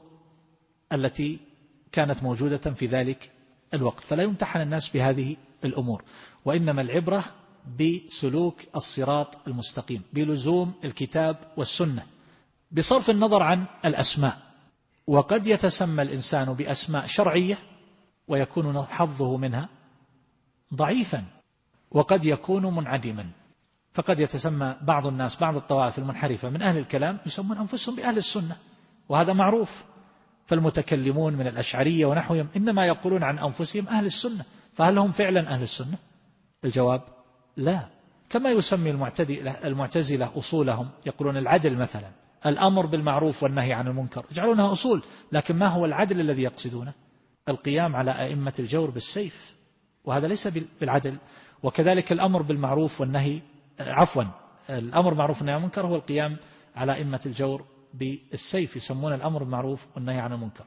التي كانت موجودة في ذلك الوقت، فلا يمتحن الناس بهذه الأمور. وإنما العبرة بسلوك الصراط المستقيم، بلزوم الكتاب والسنة، بصرف النظر عن الأسماء. وقد يتسمى الإنسان بأسماء شرعية ويكون حظه منها ضعيفا، وقد يكون منعدما. فقد يتسمى بعض الناس، بعض الطوائف المنحرفة من أهل الكلام يسمون أنفسهم بأهل السنة، وهذا معروف. فالمتكلمون من الأشعرية ونحوهم إنما يقولون عن أنفسهم أهل السنة، فهل هم فعلا أهل السنة؟ الجواب لا. كما يسمي المعتزلة أصولهم، يقولون العدل مثلا، الأمر بالمعروف والنهي عن المنكر، يجعلونها أصول، لكن ما هو العدل الذي يقصدونه؟ القيام على أئمة الجور بالسيف، وهذا ليس بالعدل. وكذلك الأمر بالمعروف والنهي عفوا الأمر بالمعروف والنهي عن المنكر هو القيام على أئمة الجور بالسيف، يسمون الأمر بالمعروف والنهي عن المنكر.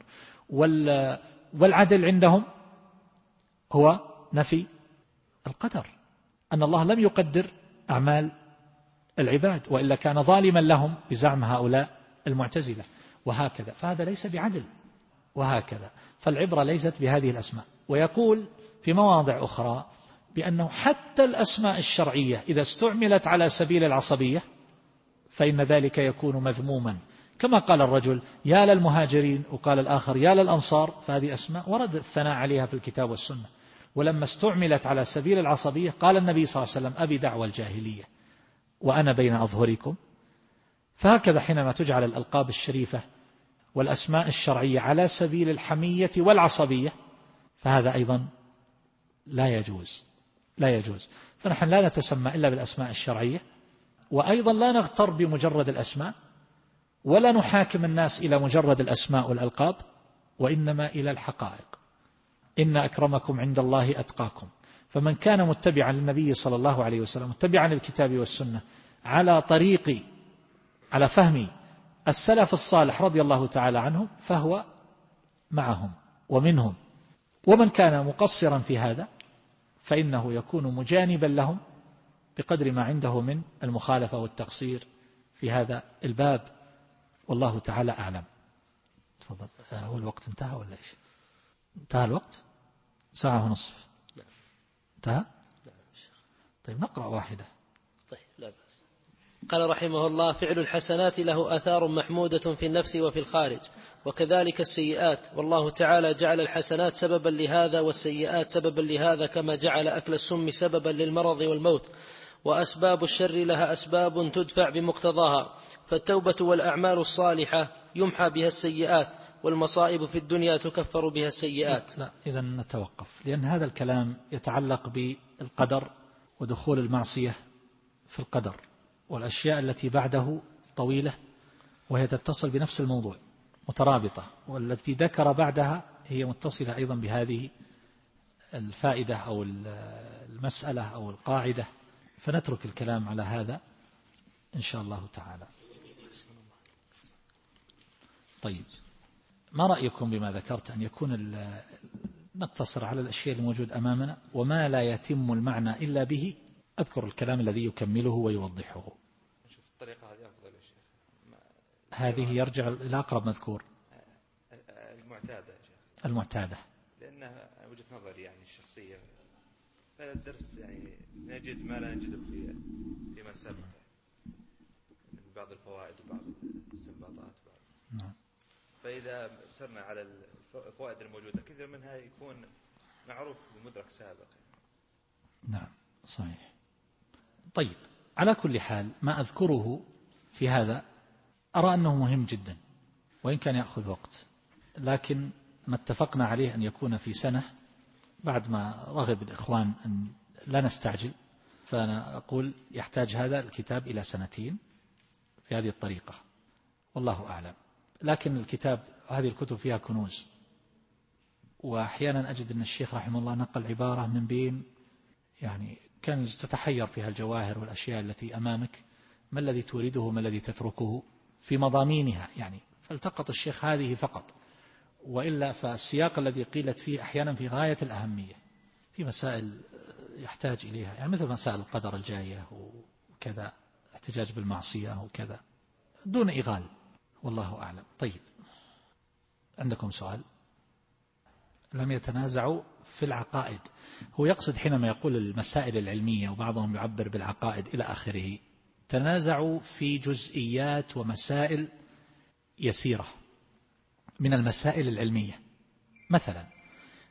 والعدل عندهم هو نفي القدر، أن الله لم يقدر أعمال العباد، وإلا كان ظالما لهم بزعم هؤلاء المعتزلة، وهكذا. فهذا ليس بعدل، وهكذا. فالعبرة ليست بهذه الأسماء. ويقول في مواضع أخرى بأنه حتى الأسماء الشرعية إذا استعملت على سبيل العصبية فإن ذلك يكون مذموما، كما قال الرجل يا للمهاجرين وقال الآخر يا للأنصار، فهذه أسماء ورد الثناء عليها في الكتاب والسنة. ولما استعملت على سبيل العصبية قال النبي صلى الله عليه وسلم أبي دعوى الجاهلية وأنا بين أظهركم. فهكذا حينما تجعل الألقاب الشريفة والأسماء الشرعية على سبيل الحمية والعصبية فهذا أيضا لا يجوز، لا يجوز. فنحن لا نتسمى إلا بالأسماء الشرعية، وأيضا لا نغتر بمجرد الأسماء، ولا نحاكم الناس إلى مجرد الأسماء والألقاب، وإنما إلى الحقائق. إن أكرمكم عند الله أتقاكم. فمن كان متبعا للنبي صلى الله عليه وسلم، متبعا للكتاب والسنة على طريق على فهم السلف الصالح رضي الله تعالى عنهم فهو معهم ومنهم. ومن كان مقصرا في هذا فإنه يكون مجانبا لهم بقدر ما عنده من المخالفة والتقصير في هذا الباب، والله تعالى أعلم. تفضل. هو الوقت انتهى ولا إيش؟ انتهى الوقت؟ ساعة ونصف انتهى؟ طيب نقرأ واحدة. طيب لا بأس. قال رحمه الله فعل الحسنات له آثار محمودة في النفس وفي الخارج، وكذلك السيئات، والله تعالى جعل الحسنات سببا لهذا والسيئات سببا لهذا، كما جعل أكل السم سببا للمرض والموت. وأسباب الشر لها أسباب تدفع بمقتضاها، فالتوبة والأعمال الصالحة يمحى بها السيئات، والمصائب في الدنيا تكفر بها السيئات. لا, لا إذا نتوقف، لأن هذا الكلام يتعلق بالقدر ودخول المعصية في القدر، والأشياء التي بعده طويلة وهي تتصل بنفس الموضوع مترابطة، والتي ذكر بعدها هي متصلة أيضا بهذه الفائدة أو المسألة أو القاعدة، فنترك الكلام على هذا إن شاء الله تعالى. طيب ما رأيكم بما ذكرت أن يكون نقتصر على الأشياء الموجود أمامنا، وما لا يتم المعنى إلا به أذكر الكلام الذي يكمله ويوضحه. الطريقة هذه أفضل يا شيخ. هذه يرجع إلى أقرب مذكور المعتادة يا شيخ. المعتادة لأنها وجهة نظري يعني الشخصية، هذا الدرس يعني نجد ما لا نجده في فيما سبق من بعض الفوائد وبعض الاستنباطات. نعم. فإذا سرنا على الفوائد الموجودة كثير منها يكون معروف بمدرك سابق. نعم صحيح. طيب على كل حال ما أذكره في هذا أرى أنه مهم جدا وإن كان يأخذ وقت، لكن ما اتفقنا عليه أن يكون في سنة بعد ما رغب الإخوان أن لا نستعجل، فأنا أقول يحتاج هذا الكتاب إلى سنتين في هذه الطريقة والله أعلم. لكن الكتاب هذه الكتب فيها كنوز، وأحيانا أجد أن الشيخ رحمه الله نقل عبارة من بين يعني كنز تتحير فيها الجواهر والأشياء التي أمامك، ما الذي تريده ما الذي تتركه في مضامينها يعني، فالتقط الشيخ هذه فقط، وإلا فالسياق الذي قيلت فيه أحيانا في غاية الأهمية في مسائل يحتاج إليها، يعني مثل مسائل القدر الجاية وكذا، احتجاج بالمعصية وكذا دون إغال، والله أعلم. طيب عندكم سؤال؟ لم يتنازعوا في العقائد، هو يقصد حينما يقول المسائل العلمية وبعضهم يعبر بالعقائد إلى آخره، تنازعوا في جزئيات ومسائل يسيرة من المسائل العلمية. مثلا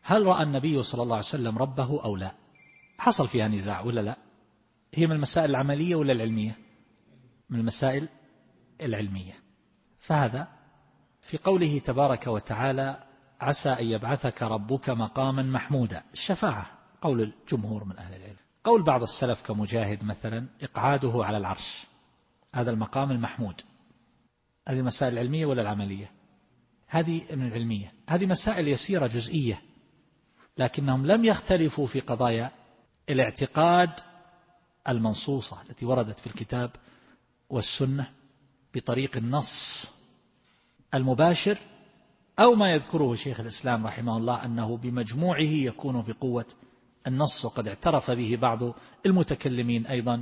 هل رأى النبي صلى الله عليه وسلم ربه أو لا؟ حصل فيها نزاع ولا لا؟ هي من المسائل العملية ولا العلمية؟ من المسائل العلمية. فهذا في قوله تبارك وتعالى عسى أن يبعثك ربك مقاما محمودا، الشفاعة قول الجمهور من أهل العلم. قول بعض السلف كمجاهد مثلا إقعاده على العرش، هذا المقام المحمود. هذه مسائل العلمية ولا العملية؟ هذه من العلمية. هذه مسائل يسيرة جزئية، لكنهم لم يختلفوا في قضايا الاعتقاد المنصوصة التي وردت في الكتاب والسنة بطريق النص المباشر، أو ما يذكره شيخ الإسلام رحمه الله أنه بمجموعه يكون بقوة النص، وقد اعترف به بعض المتكلمين أيضا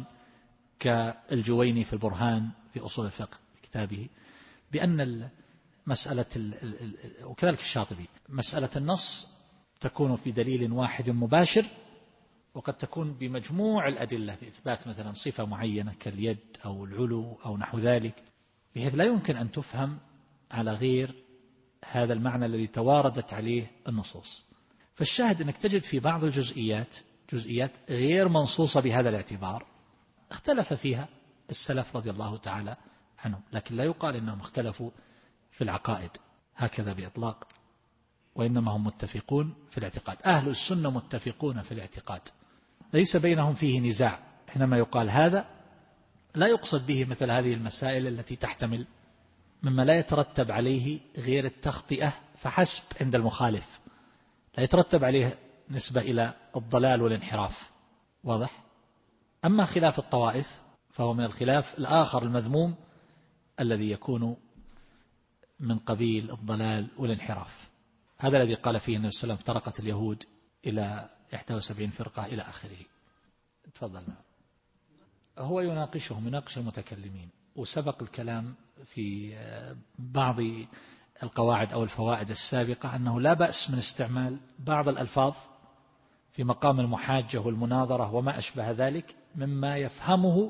كالجويني في البرهان في أصول الفقه في كتابه، بأن مسألة وكذلك الشاطبي مسألة النص تكون في دليل واحد مباشر، وقد تكون بمجموع الأدلة بإثبات مثلا صفة معينة كاليد أو العلو أو نحو ذلك، بحيث لا يمكن أن تفهم على غير هذا المعنى الذي تواردت عليه النصوص. فالشاهد أنك تجد في بعض الجزئيات جزئيات غير منصوصة بهذا الاعتبار اختلف فيها السلف رضي الله تعالى عنهم، لكن لا يقال أنهم اختلفوا في العقائد هكذا بإطلاق، وإنما هم متفقون في الاعتقاد. أهل السنة متفقون في الاعتقاد، ليس بينهم فيه نزاع. حينما يقال هذا لا يقصد به مثل هذه المسائل التي تحتمل مما لا يترتب عليه غير التخطئة فحسب عند المخالف، لا يترتب عليه نسبة إلى الضلال والانحراف، واضح؟ أما خلاف الطوائف فهو من الخلاف الآخر المذموم الذي يكون من قبيل الضلال والانحراف. هذا الذي قال فيه النبي صلى الله عليه وسلم افترقت اليهود إلى إحدى وسبعين فرقة إلى آخره. تفضل. هو يناقشهم يناقش المتكلمين، وسبق الكلام في بعض القواعد أو الفوائد السابقة أنه لا بأس من استعمال بعض الألفاظ في مقام المحاجة والمناظرة وما أشبه ذلك مما يفهمه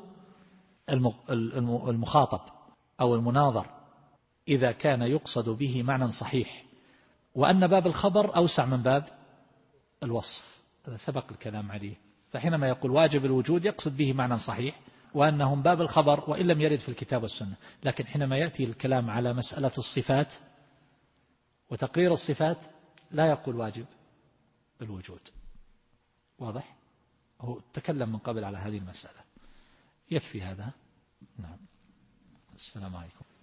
المخاطب أو المناظر إذا كان يقصد به معنى صحيح، وأن باب الخبر أوسع من باب الوصف، هذا سبق الكلام عليه. فحينما يقول واجب الوجود يقصد به معنى صحيح وأنهم باب الخبر وإن لم يرد في الكتاب والسنة، لكن حينما يأتي الكلام على مسألة الصفات وتقرير الصفات لا يقول واجب الوجود، واضح؟ هو تكلم من قبل على هذه المسألة. يكفي هذا. نعم. السلام عليكم.